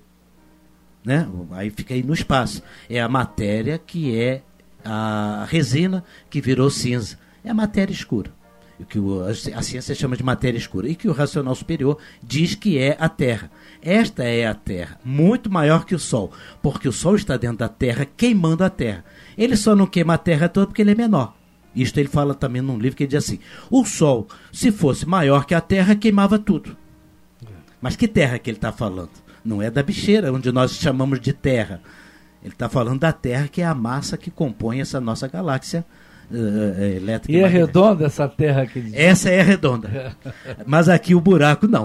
Né? Aí fica aí no espaço. É a matéria que é a resina que virou cinza. É a matéria escura. O que o, a ciência chama de matéria escura. E que o racional superior diz que é a Terra. Esta é a Terra, muito maior que o Sol. Porque o Sol está dentro da Terra, queimando a Terra. Ele só não queima a Terra toda porque ele é menor. Isto ele fala também num livro que ele diz assim: o Sol, se fosse maior que a Terra, queimava tudo. Mas que Terra que ele está falando? Não é da bicheira, onde nós chamamos de Terra. Ele está falando da Terra, que é a massa que compõe essa nossa galáxia uh, elétrica. E é redonda essa Terra que diz? Essa é redonda. Mas aqui o buraco não.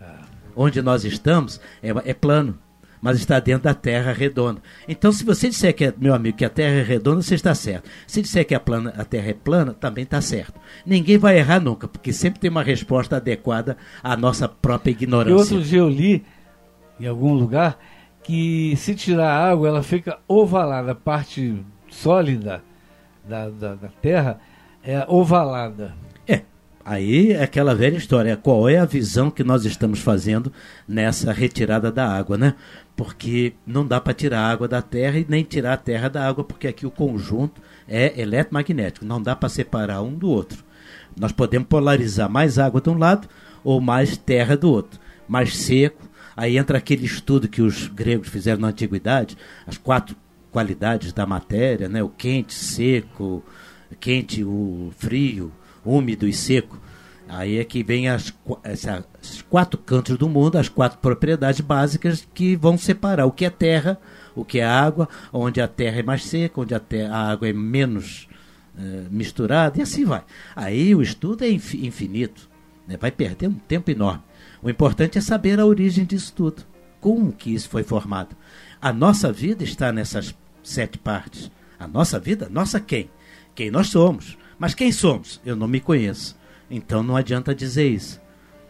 Onde nós estamos é, é plano, mas está dentro da Terra redonda. Então, se você disser, que é, meu amigo, que a Terra é redonda, você está certo. Se disser que a, plana, a Terra é plana, também está certo. Ninguém vai errar nunca, porque sempre tem uma resposta adequada à nossa própria ignorância. E outro dia eu li em algum lugar, que se tirar a água, ela fica ovalada. A parte sólida da, da, da terra é ovalada. É, aí é aquela velha história. Qual é a visão que nós estamos fazendo nessa retirada da água, né? Porque não dá para tirar a água da terra e nem tirar a terra da água, porque aqui o conjunto é eletromagnético. Não dá para separar um do outro. Nós podemos polarizar mais água de um lado ou mais terra do outro. Mais seco. Aí entra aquele estudo que os gregos fizeram na antiguidade, as quatro qualidades da matéria, né? O quente, seco, quente, o frio, úmido e seco. Aí é que vem as, essa, os quatro cantos do mundo, as quatro propriedades básicas que vão separar o que é terra, o que é água, onde a terra é mais seca, onde a, terra, a água é menos eh, misturada, e assim vai. Aí o estudo é infinito, né? Vai perder um tempo enorme. O importante é saber a origem disso tudo. Como que isso foi formado? A nossa vida está nessas sete partes. A nossa vida? Nossa quem? Quem nós somos. Mas quem somos? Eu não me conheço. Então não adianta dizer isso.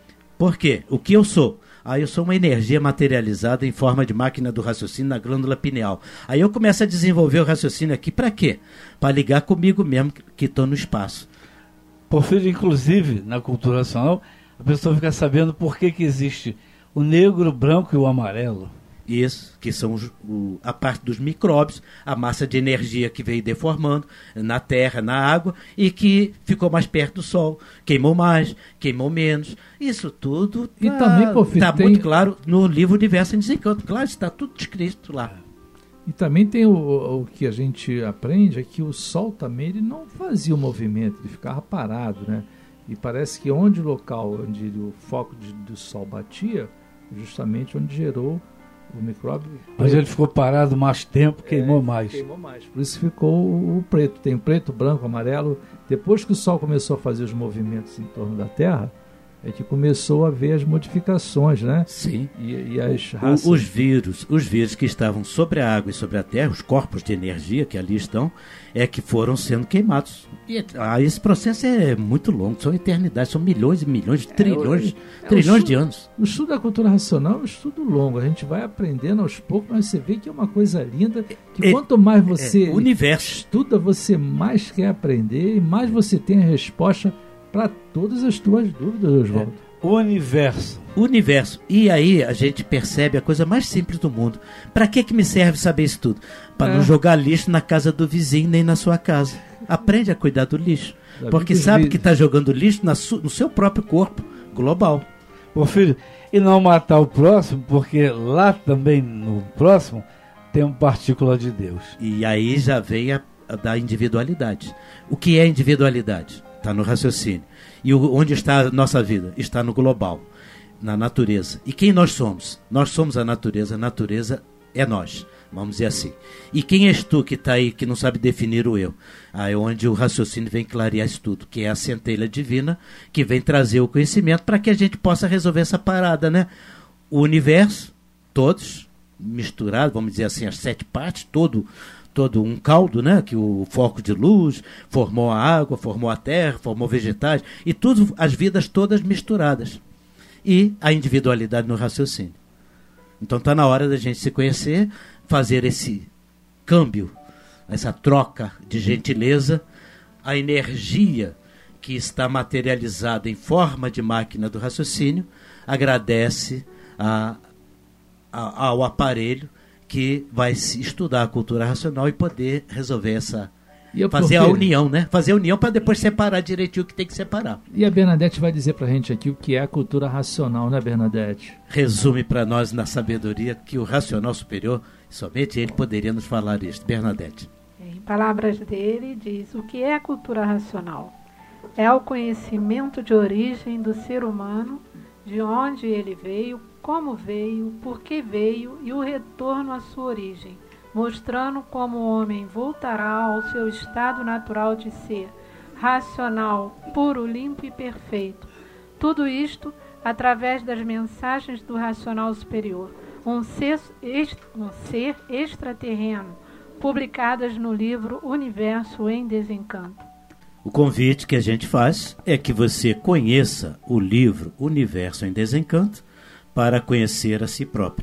Por quê? O que eu sou? Ah, eu sou uma energia materializada em forma de máquina do raciocínio na glândula pineal. Aí eu começo a desenvolver o raciocínio aqui para quê? Para ligar comigo mesmo que estou no espaço. Porfírio, inclusive, na cultura racional, a pessoa fica sabendo por que, que existe o negro, o branco e o amarelo. Isso, que são os, o, a parte dos micróbios, a massa de energia que veio deformando na terra, na água, e que ficou mais perto do sol, queimou mais, queimou menos. Isso tudo está tem... muito claro no livro Universo em Desencanto. Claro, está tudo escrito lá. E também tem o, o que a gente aprende, é que o sol também ele não fazia o movimento, ele ficava parado, né? E parece que onde o local onde o foco de, do sol batia, justamente onde gerou o micróbio. Mas ele ficou parado mais tempo, queimou é, mais. Queimou mais. Por isso ficou o, o preto. Tem preto, branco, amarelo. Depois que o Sol começou a fazer os movimentos em torno da Terra, é que começou a ver as modificações, né? Sim. E, e as o, raças. Os vírus, os vírus que estavam sobre a água e sobre a Terra, os corpos de energia que ali estão, é que foram sendo queimados. E ah, esse processo é muito longo, são eternidades, são milhões e milhões, é, trilhões, é, trilhões estudo, de anos. O estudo da cultura racional é um estudo longo, a gente vai aprendendo aos poucos, mas você vê que é uma coisa linda, que é, quanto mais você é, universo. estuda, você mais quer aprender e mais você tem a resposta para todas as tuas dúvidas, Oswaldo. É. O universo. O universo. E aí a gente percebe a coisa mais simples do mundo. Para que que me serve saber isso tudo? Para é. não jogar lixo na casa do vizinho nem na sua casa. Aprende a cuidar do lixo. Porque sabe que está jogando lixo na su- no seu próprio corpo global. Pô, filho, e não matar o próximo, porque lá também no próximo tem uma partícula de Deus. E aí já vem a, a da individualidade. O que é individualidade? Está no raciocínio. E o, onde está a nossa vida? Está no global, na natureza. E quem nós somos? Nós somos a natureza, a natureza é nós, vamos dizer assim. E quem és tu que está aí, que não sabe definir o eu? Aí é onde o raciocínio vem clarear isso tudo, que é a centelha divina, que vem trazer o conhecimento para que a gente possa resolver essa parada, né? O universo, todos, misturados, vamos dizer assim, as sete partes, todo... todo um caldo, né? Que o foco de luz formou a água, formou a terra, formou vegetais, e tudo, as vidas todas misturadas. E a individualidade no raciocínio. Então está na hora da gente se conhecer, fazer esse câmbio, essa troca de gentileza, a energia que está materializada em forma de máquina do raciocínio, agradece a, a, ao aparelho que vai se estudar a cultura racional e poder resolver essa... Fazer a união, né? Fazer a união para depois separar direitinho o que tem que separar. E a Bernadette vai dizer para a gente aqui o que é a cultura racional, né, Bernadette? Resume para nós na sabedoria que o racional superior, somente ele poderia nos falar isso. Bernadette. Em palavras dele, diz: o que é a cultura racional? É o conhecimento de origem do ser humano, de onde ele veio, como veio, por que veio e o retorno à sua origem, mostrando como o homem voltará ao seu estado natural de ser, racional, puro, limpo e perfeito. Tudo isto através das mensagens do racional superior, um ser, um ser extraterreno, publicadas no livro Universo em Desencanto. O convite que a gente faz é que você conheça o livro Universo em Desencanto para conhecer a si próprio.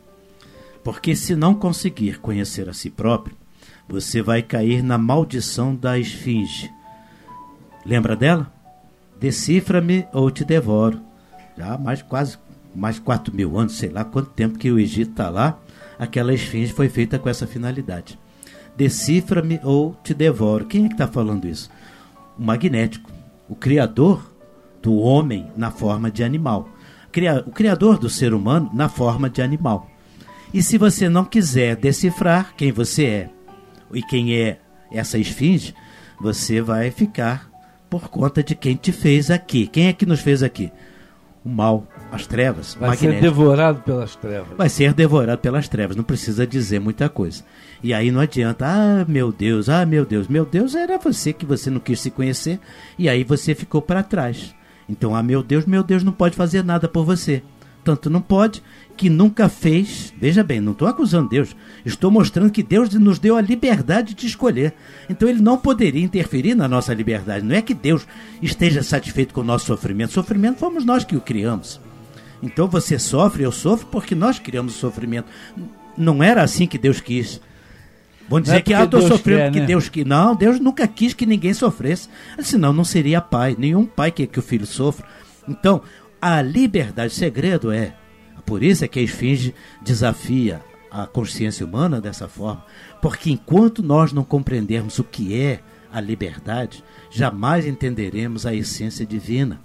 Porque se não conseguir conhecer a si próprio, você vai cair na maldição da esfinge. Lembra dela? Decifra-me ou te devoro. Já há mais quase mais quatro mil anos, sei lá quanto tempo que o Egito está lá, aquela esfinge foi feita com essa finalidade. Decifra-me ou te devoro. Quem é que está falando isso? O magnético, o criador do homem na forma de animal. O criador do ser humano na forma de animal. E se você não quiser decifrar quem você é e quem é essa esfinge, você vai ficar por conta de quem te fez aqui. Quem é que nos fez aqui? O mal, as trevas. Vai ser devorado pelas trevas. Vai ser devorado pelas trevas, não precisa dizer muita coisa. E aí não adianta, ah, meu Deus, ah, meu Deus. Meu Deus era você que você não quis se conhecer e aí você ficou para trás. Então, ah, meu Deus, meu Deus não pode fazer nada por você. Tanto não pode que nunca fez. Veja bem, não estou acusando Deus. Estou mostrando que Deus nos deu a liberdade de escolher. Então ele não poderia interferir na nossa liberdade. Não é que Deus esteja satisfeito com o nosso sofrimento. Sofrimento fomos nós que o criamos. Então você sofre, eu sofro porque nós criamos o sofrimento. Não era assim que Deus quis. Vão dizer é que ah, estou sofrendo porque né? Deus quis. Não, Deus nunca quis que ninguém sofresse. Senão não seria pai. Nenhum pai quer que o filho sofra. Então, a liberdade, o segredo é, por isso é que a esfinge desafia a consciência humana dessa forma, porque enquanto nós não compreendermos o que é a liberdade, jamais entenderemos a essência divina.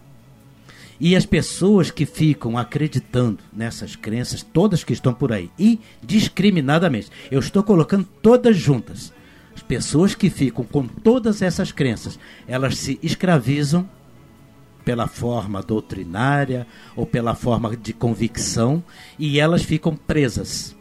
E as pessoas que ficam acreditando nessas crenças, todas que estão por aí, indiscriminadamente, eu estou colocando todas juntas, as pessoas que ficam com todas essas crenças, elas se escravizam pela forma doutrinária ou pela forma de convicção, e elas ficam presas.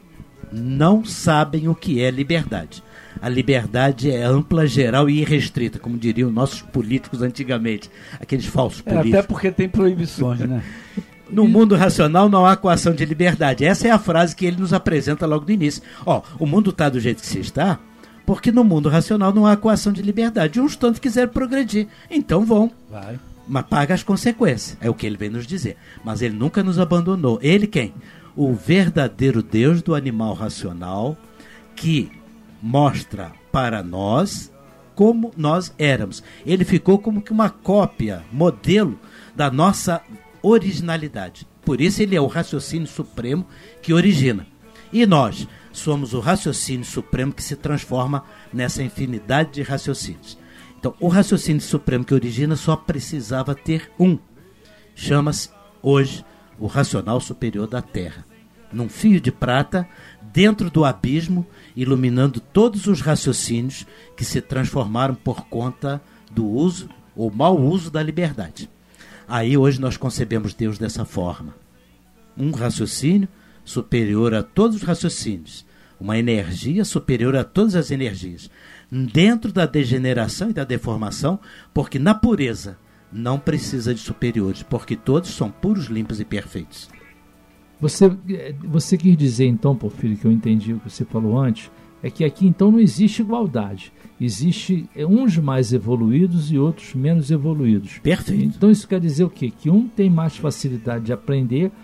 Não sabem o que é liberdade. A liberdade é ampla, geral e irrestrita, como diriam nossos políticos antigamente, aqueles falsos políticos. É, até porque tem proibições, né? No mundo racional não há coação de liberdade. Essa é a frase que ele nos apresenta logo do início. Ó, o mundo está do jeito que se está, porque no mundo racional não há coação de liberdade. Uns tantos quiserem progredir, então vão. Vai. Mas paga as consequências, é o que ele vem nos dizer. Mas ele nunca nos abandonou. Ele quem? O verdadeiro Deus do animal racional, que mostra para nós como nós éramos. Ele ficou como que uma cópia, modelo da nossa originalidade. Por isso ele é o raciocínio supremo que origina. E nós somos o raciocínio supremo que se transforma nessa infinidade de raciocínios. Então, o raciocínio supremo que origina só precisava ter um. Chama-se, hoje, o racional superior da Terra. Num fio de prata, dentro do abismo, iluminando todos os raciocínios que se transformaram por conta do uso ou mau uso da liberdade. Aí, hoje, nós concebemos Deus dessa forma. Um raciocínio superior a todos os raciocínios. Uma energia superior a todas as energias. Dentro da degeneração e da deformação, porque na pureza não precisa de superiores, porque todos são puros, limpos e perfeitos. Você, você quis dizer então, Porfírio, que eu entendi o que você falou antes, é que aqui então não existe igualdade. Existe uns mais evoluídos e outros menos evoluídos. Perfeito. Então isso quer dizer o quê? Que um tem mais facilidade de aprender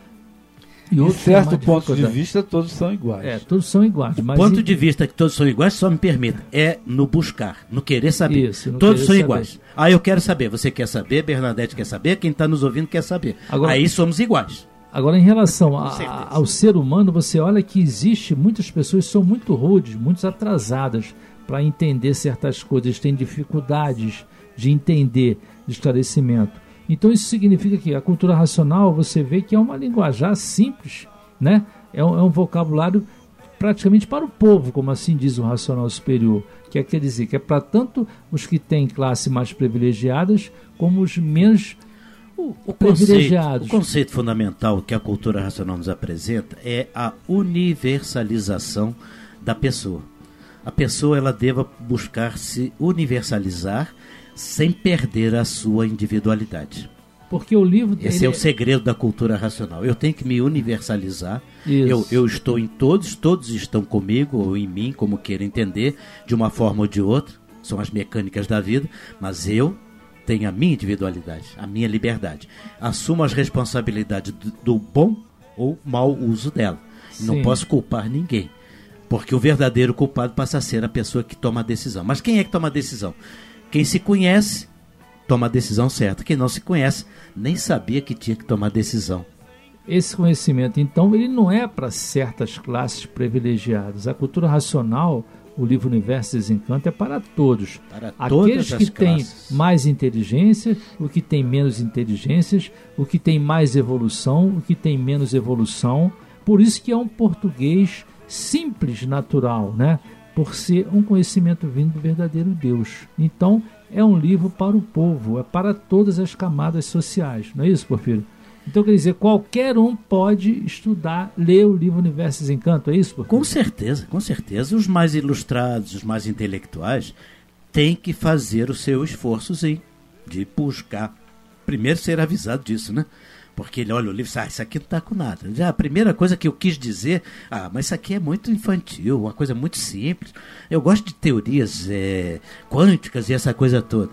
e outro de certo tem mais ponto de vista, todos são iguais. É, todos são iguais. O mas ponto e... de vista que todos são iguais, só me permita, é no buscar, no querer saber. Isso, no todos querer são saber. iguais. Ah, eu quero saber, você quer saber, Bernadette quer saber, quem está nos ouvindo quer saber. Agora, Aí somos iguais. Agora, em relação a, ao ser humano, você olha que existe, muitas pessoas são muito rudes, muito atrasadas para entender certas coisas, têm dificuldades de entender, de esclarecimento. Então isso significa que a cultura racional, você vê que é uma linguajar simples, né? É um, é um vocabulário praticamente para o povo, como assim diz o racional superior, que é, quer dizer que é para tanto os que têm classe mais privilegiadas como os menos o, o privilegiados. Conceito, o conceito fundamental que a cultura racional nos apresenta é a universalização da pessoa. A pessoa ela deva buscar se universalizar sem perder a sua individualidade. Porque o livro... Esse é o segredo da cultura racional. Eu tenho que me universalizar. Eu, eu estou em todos, todos estão comigo ou em mim, como queira entender, de uma forma ou de outra. São as mecânicas da vida. Mas eu tenho a minha individualidade, a minha liberdade. Assumo as responsabilidades do, do bom ou mau uso dela. Sim. Não posso culpar ninguém. Porque o verdadeiro culpado passa a ser a pessoa que toma a decisão. Mas quem é que toma a decisão? Quem se conhece, toma a decisão certa. Quem não se conhece, nem sabia que tinha que tomar a decisão. Esse conhecimento, então, ele não é para certas classes privilegiadas. A cultura racional, o livro Universo e Desencanto, é para todos. Para Aqueles que têm classes. mais inteligência, o que tem menos inteligências, o que tem mais evolução, o que tem menos evolução. Por isso que é um português simples, natural, né? Por ser um conhecimento vindo do verdadeiro Deus. Então, é um livro para o povo, é para todas as camadas sociais, não é isso, Porfírio? Então, quer dizer, qualquer um pode estudar, ler o livro Universo e Desencanto, é isso, Porfírio? Com certeza, com certeza. Os mais ilustrados, os mais intelectuais, têm que fazer o seu esforçozinho de buscar. Primeiro ser avisado disso, né? Porque ele olha o livro e diz, ah, isso aqui não está com nada. Já a primeira coisa que eu quis dizer, ah, mas isso aqui é muito infantil, uma coisa muito simples. Eu gosto de teorias é, quânticas e essa coisa toda.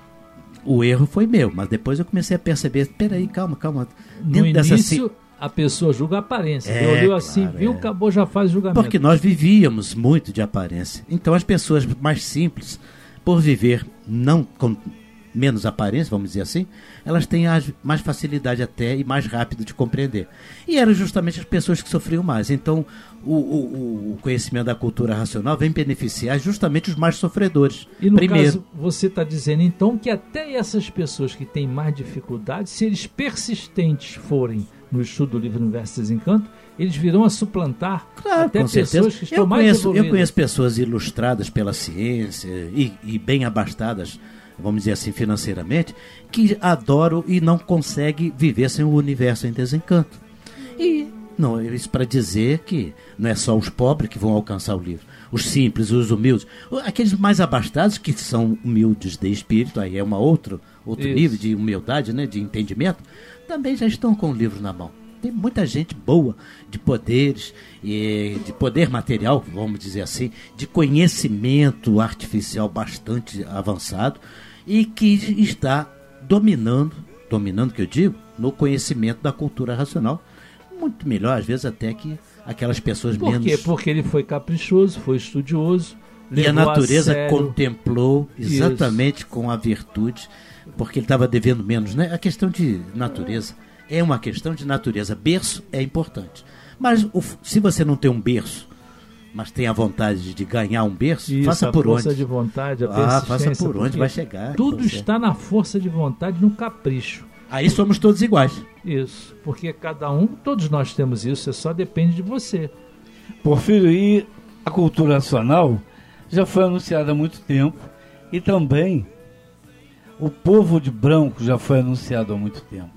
O erro foi meu, mas depois eu comecei a perceber, peraí, calma, calma. Dentro no início, dessa... a pessoa julga a aparência. É, olhou assim, claro, viu, é. acabou, já faz julgamento. Porque nós vivíamos muito de aparência. Então as pessoas mais simples, por viver não com menos aparência, vamos dizer assim, elas têm as, mais facilidade até e mais rápido de compreender. E eram justamente as pessoas que sofriam mais. Então, o, o, o conhecimento da cultura racional vem beneficiar justamente os mais sofredores. E no Primeiro, caso, você está dizendo então que até essas pessoas que têm mais dificuldade, se eles persistentes forem no estudo do livro Universo Desencanto, eles virão a suplantar claro, até com pessoas certeza. que estão eu mais conheço, evoluídas. Eu conheço pessoas ilustradas pela ciência e, e bem abastadas, vamos dizer assim, financeiramente, que adoram e não conseguem viver sem o Universo em Desencanto. E não, isso para dizer que não é só os pobres que vão alcançar o livro. Os simples, os humildes, aqueles mais abastados que são humildes de espírito, aí é uma outra, outro isso. nível de humildade, né, de entendimento, também já estão com o livro na mão. Tem muita gente boa, de poderes, e de poder material, vamos dizer assim, de conhecimento artificial bastante avançado e que está dominando, dominando que eu digo, no conhecimento da cultura racional, muito melhor às vezes até que aquelas pessoas Por menos... quê? Porque ele foi caprichoso, foi estudioso, e a natureza a contemplou exatamente isso. com a virtude, porque ele estava devendo menos, né? A questão de natureza é uma questão de natureza. Berço é importante. Mas o, se você não tem um berço, mas tem a vontade de ganhar um berço, isso, faça por onde. A força onde. de vontade, a ah, faça por onde porque vai chegar. Tudo você. está na força de vontade, no capricho. Aí somos todos iguais. Isso, porque cada um, todos nós temos isso, só depende de você. Porfírio, e a cultura racional já foi anunciada há muito tempo, e também o povo de branco já foi anunciado há muito tempo.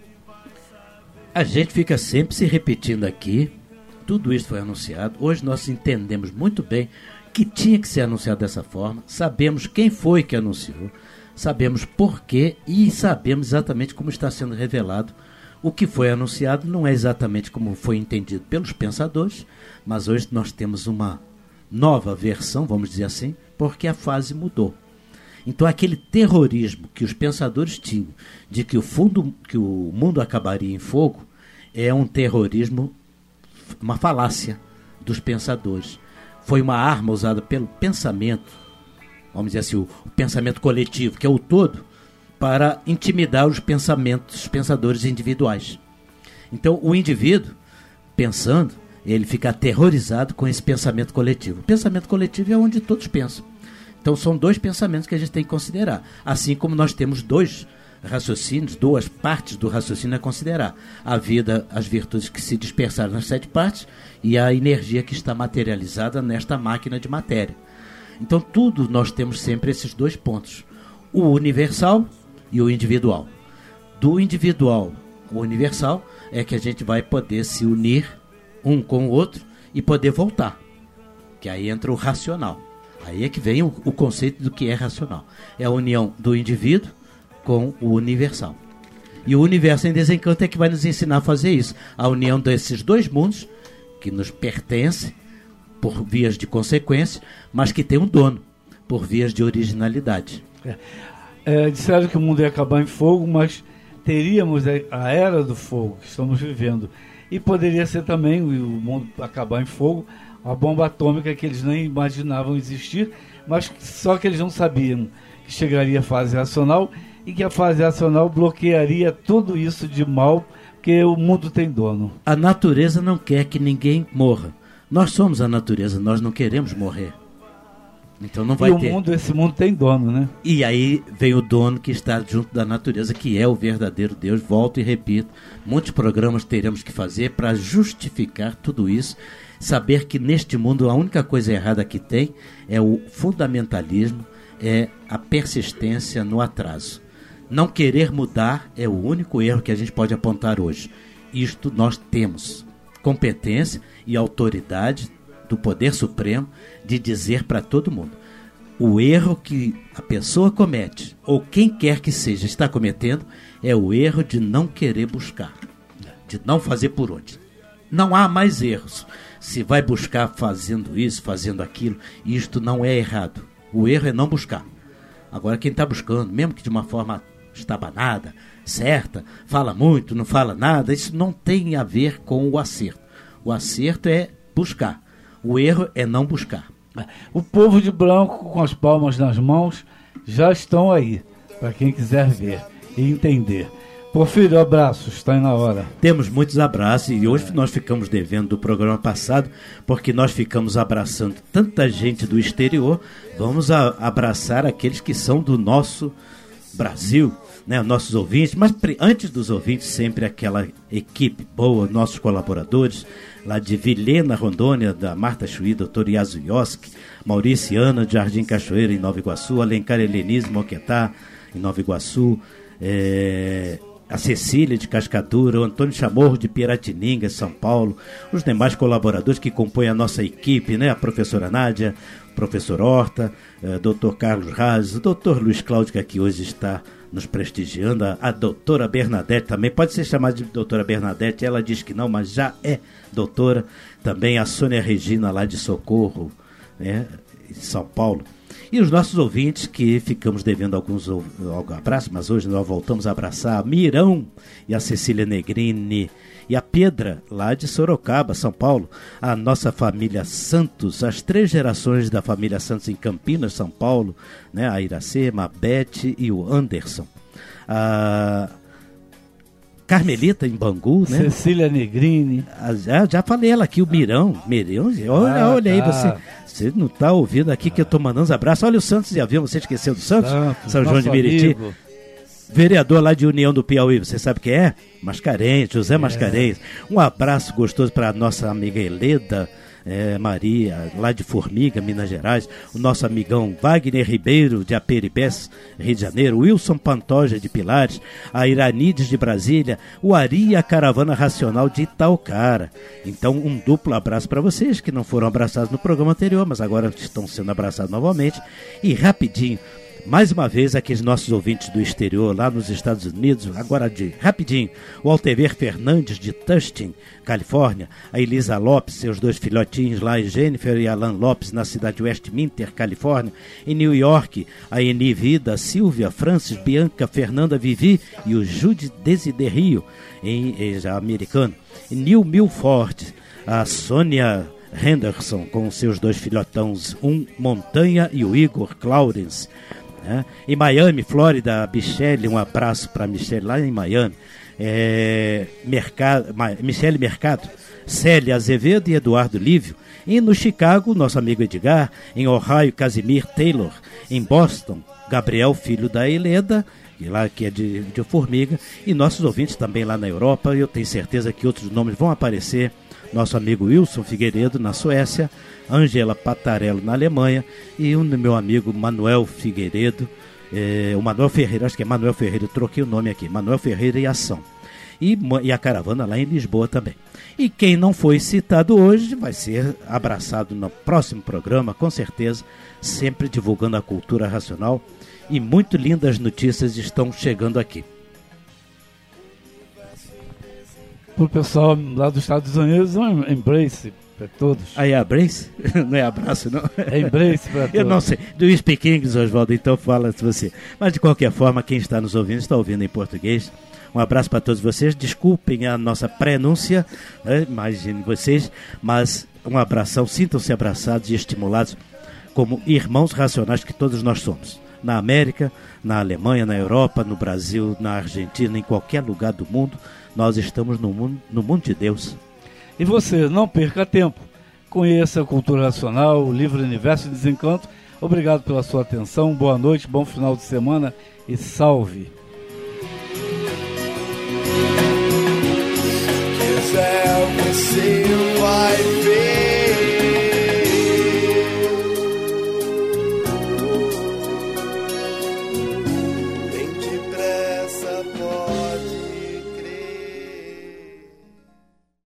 A gente fica sempre se repetindo aqui, tudo isso foi anunciado, hoje nós entendemos muito bem que tinha que ser anunciado dessa forma, sabemos quem foi que anunciou, sabemos por quê e sabemos exatamente como está sendo revelado. O que foi anunciado não é exatamente como foi entendido pelos pensadores, mas hoje nós temos uma nova versão, vamos dizer assim, porque a fase mudou. Então aquele terrorismo que os pensadores tinham de que o, fundo, que o mundo acabaria em fogo é um terrorismo, uma falácia dos pensadores. Foi uma arma usada pelo pensamento, vamos dizer assim, o, o pensamento coletivo, que é o todo, para intimidar os pensamentos, os pensadores individuais. Então o indivíduo, pensando, ele fica aterrorizado com esse pensamento coletivo. O pensamento coletivo é onde todos pensam. Então são dois pensamentos que a gente tem que considerar. Assim como nós temos dois raciocínios, duas partes do raciocínio a considerar. A vida, as virtudes que se dispersaram nas sete partes e a energia que está materializada nesta máquina de matéria. Então tudo nós temos sempre esses dois pontos. O universal e o individual. Do individual ao universal é que a gente vai poder se unir um com o outro e poder voltar. Que aí entra o racional. Aí é que vem o, o conceito do que é racional. É a união do indivíduo com o universal. E o universo em desencanto é que vai nos ensinar a fazer isso. A união desses dois mundos que nos pertencem por vias de consequência, mas que tem um dono por vias de originalidade. É. É, disseram que o mundo ia acabar em fogo, mas teríamos a era do fogo que estamos vivendo. E poderia ser também o mundo acabar em fogo, a bomba atômica que eles nem imaginavam existir, mas só que eles não sabiam que chegaria a fase racional e que a fase racional bloquearia tudo isso de mal, porque o mundo tem dono. A natureza não quer que ninguém morra. Nós somos a natureza, nós não queremos morrer. Então não vai e ter. O mundo, esse mundo tem dono, né? E aí vem o dono que está junto da natureza, que é o verdadeiro Deus. Volto e repito, muitos programas teremos que fazer para justificar tudo isso. Saber que neste mundo a única coisa errada que tem é o fundamentalismo, é a persistência no atraso. Não querer mudar é o único erro que a gente pode apontar hoje. Isto nós temos competência e autoridade do Poder Supremo de dizer para todo mundo. O erro que a pessoa comete, ou quem quer que seja está cometendo, é o erro de não querer buscar, de não fazer por onde. Não há mais erros. Se vai buscar fazendo isso, fazendo aquilo, isto não é errado. O erro é não buscar. Agora quem está buscando, mesmo que de uma forma estabanada, certa, fala muito, não fala nada, isso não tem a ver com o acerto. O acerto é buscar. O erro é não buscar. O povo de branco com as palmas nas mãos já estão aí. para quem quiser ver e entender. Porfírio, abraços, está aí na hora. Temos muitos abraços e hoje nós ficamos devendo do programa passado, porque nós ficamos abraçando tanta gente do exterior. Vamos a, abraçar aqueles que são do nosso Brasil, né, nossos ouvintes, mas antes dos ouvintes, sempre aquela equipe boa, nossos colaboradores, lá de Vilhena, Rondônia, da Marta Chuí, doutor Yazuyoski, Mauriciana, de Jardim Cachoeira, em Nova Iguaçu, Alencar Helenise, Moquetá, em Nova Iguaçu, é... a Cecília de Cascadura, o Antônio Chamorro de Piratininga, São Paulo, os demais colaboradores que compõem a nossa equipe, né? A professora Nádia, o professor Horta, eh, doutor Carlos Raz, o doutor Luiz Cláudio, que aqui hoje está nos prestigiando, a, a doutora Bernadette também, pode ser chamada de doutora Bernadette, ela diz que não, mas já é doutora, também a Sônia Regina lá de Socorro, né? Em São Paulo. E os nossos ouvintes, que ficamos devendo alguns, alguns abraços, mas hoje nós voltamos a abraçar a Mirão e a Cecília Negrini e a Pedra, lá de Sorocaba, São Paulo, a nossa família Santos, as três gerações da família Santos em Campinas, São Paulo, né? A Iracema, a Beth e o Anderson. A Carmelita em Bangu, né? Cecília Negrini. A, já, já falei ela aqui, o Mirão. Mirão, olha, ah, olha aí, tá. você... Você não está ouvindo aqui que eu estou mandando uns abraços. Olha o Santos de Avião, você esqueceu do Santos? Santos São João de Meriti. Amigo. Vereador lá de União do Piauí, você sabe quem é? Mascarenhas, José é. Mascarenhas. Um abraço gostoso para a nossa amiga Heleda é, Maria, lá de Formiga, Minas Gerais. O nosso amigão Wagner Ribeiro, de Aperibés, Rio de Janeiro. Wilson Pantoja, de Pilares. A Iranides, de Brasília. O Ari, a Caravana Racional, de Itaucara. Então, um duplo abraço para vocês que não foram abraçados no programa anterior, mas agora estão sendo abraçados novamente. E rapidinho, mais uma vez, aqueles nossos ouvintes do exterior, lá nos Estados Unidos, agora de rapidinho, o Altever Fernandes, de Tustin, Califórnia, a Elisa Lopes, seus dois filhotinhos lá, Jennifer e Alan Lopes, na cidade de Westminster, Califórnia, em New York, a Eni Vida, a Silvia, Francis, Bianca, Fernanda, Vivi e o Jude Desiderio, em, em já americano, em New Milford, a Sônia Henderson, com seus dois filhotões, um Montanha e o Igor Claurens. É. Em Miami, Flórida, a Michele, um abraço para a Michele lá em Miami, é, Mercado, Michele Mercado, Célia Azevedo e Eduardo Lívio. E no Chicago, nosso amigo Edgar. Em Ohio, Casimir Taylor. Em Boston, Gabriel, filho da Heleda, lá que é de, de Formiga. E nossos ouvintes também lá na Europa, eu tenho certeza que outros nomes vão aparecer. Nosso amigo Wilson Figueiredo, na Suécia, Angela Patarello, na Alemanha, e o meu amigo Manuel Figueiredo, é, o Manuel Ferreira, acho que é Manuel Ferreira, eu troquei o nome aqui, Manuel Ferreira e Ação. E, e a caravana lá em Lisboa também. E quem não foi citado hoje vai ser abraçado no próximo programa, com certeza, sempre divulgando a cultura racional, e muito lindas notícias estão chegando aqui. Para o pessoal lá dos Estados Unidos, um embrace para todos. Aí é embrace? Não é abraço, não? É embrace para todos. Eu não sei. Do you speak English, Oswaldo? Então fala se você. Mas de qualquer forma, quem está nos ouvindo, está ouvindo em português. Um abraço para todos vocês. Desculpem a nossa prenúncia, né? Imagine vocês, mas um abração. Sintam-se abraçados e estimulados como irmãos racionais que todos nós somos. Na América, na Alemanha, na Europa, no Brasil, na Argentina, em qualquer lugar do mundo, nós estamos no mundo, no mundo de Deus. E você, não perca tempo. Conheça a Cultura Racional, o livro Universo e Desencanto. Obrigado pela sua atenção, boa noite, bom final de semana e salve! Quiser você vai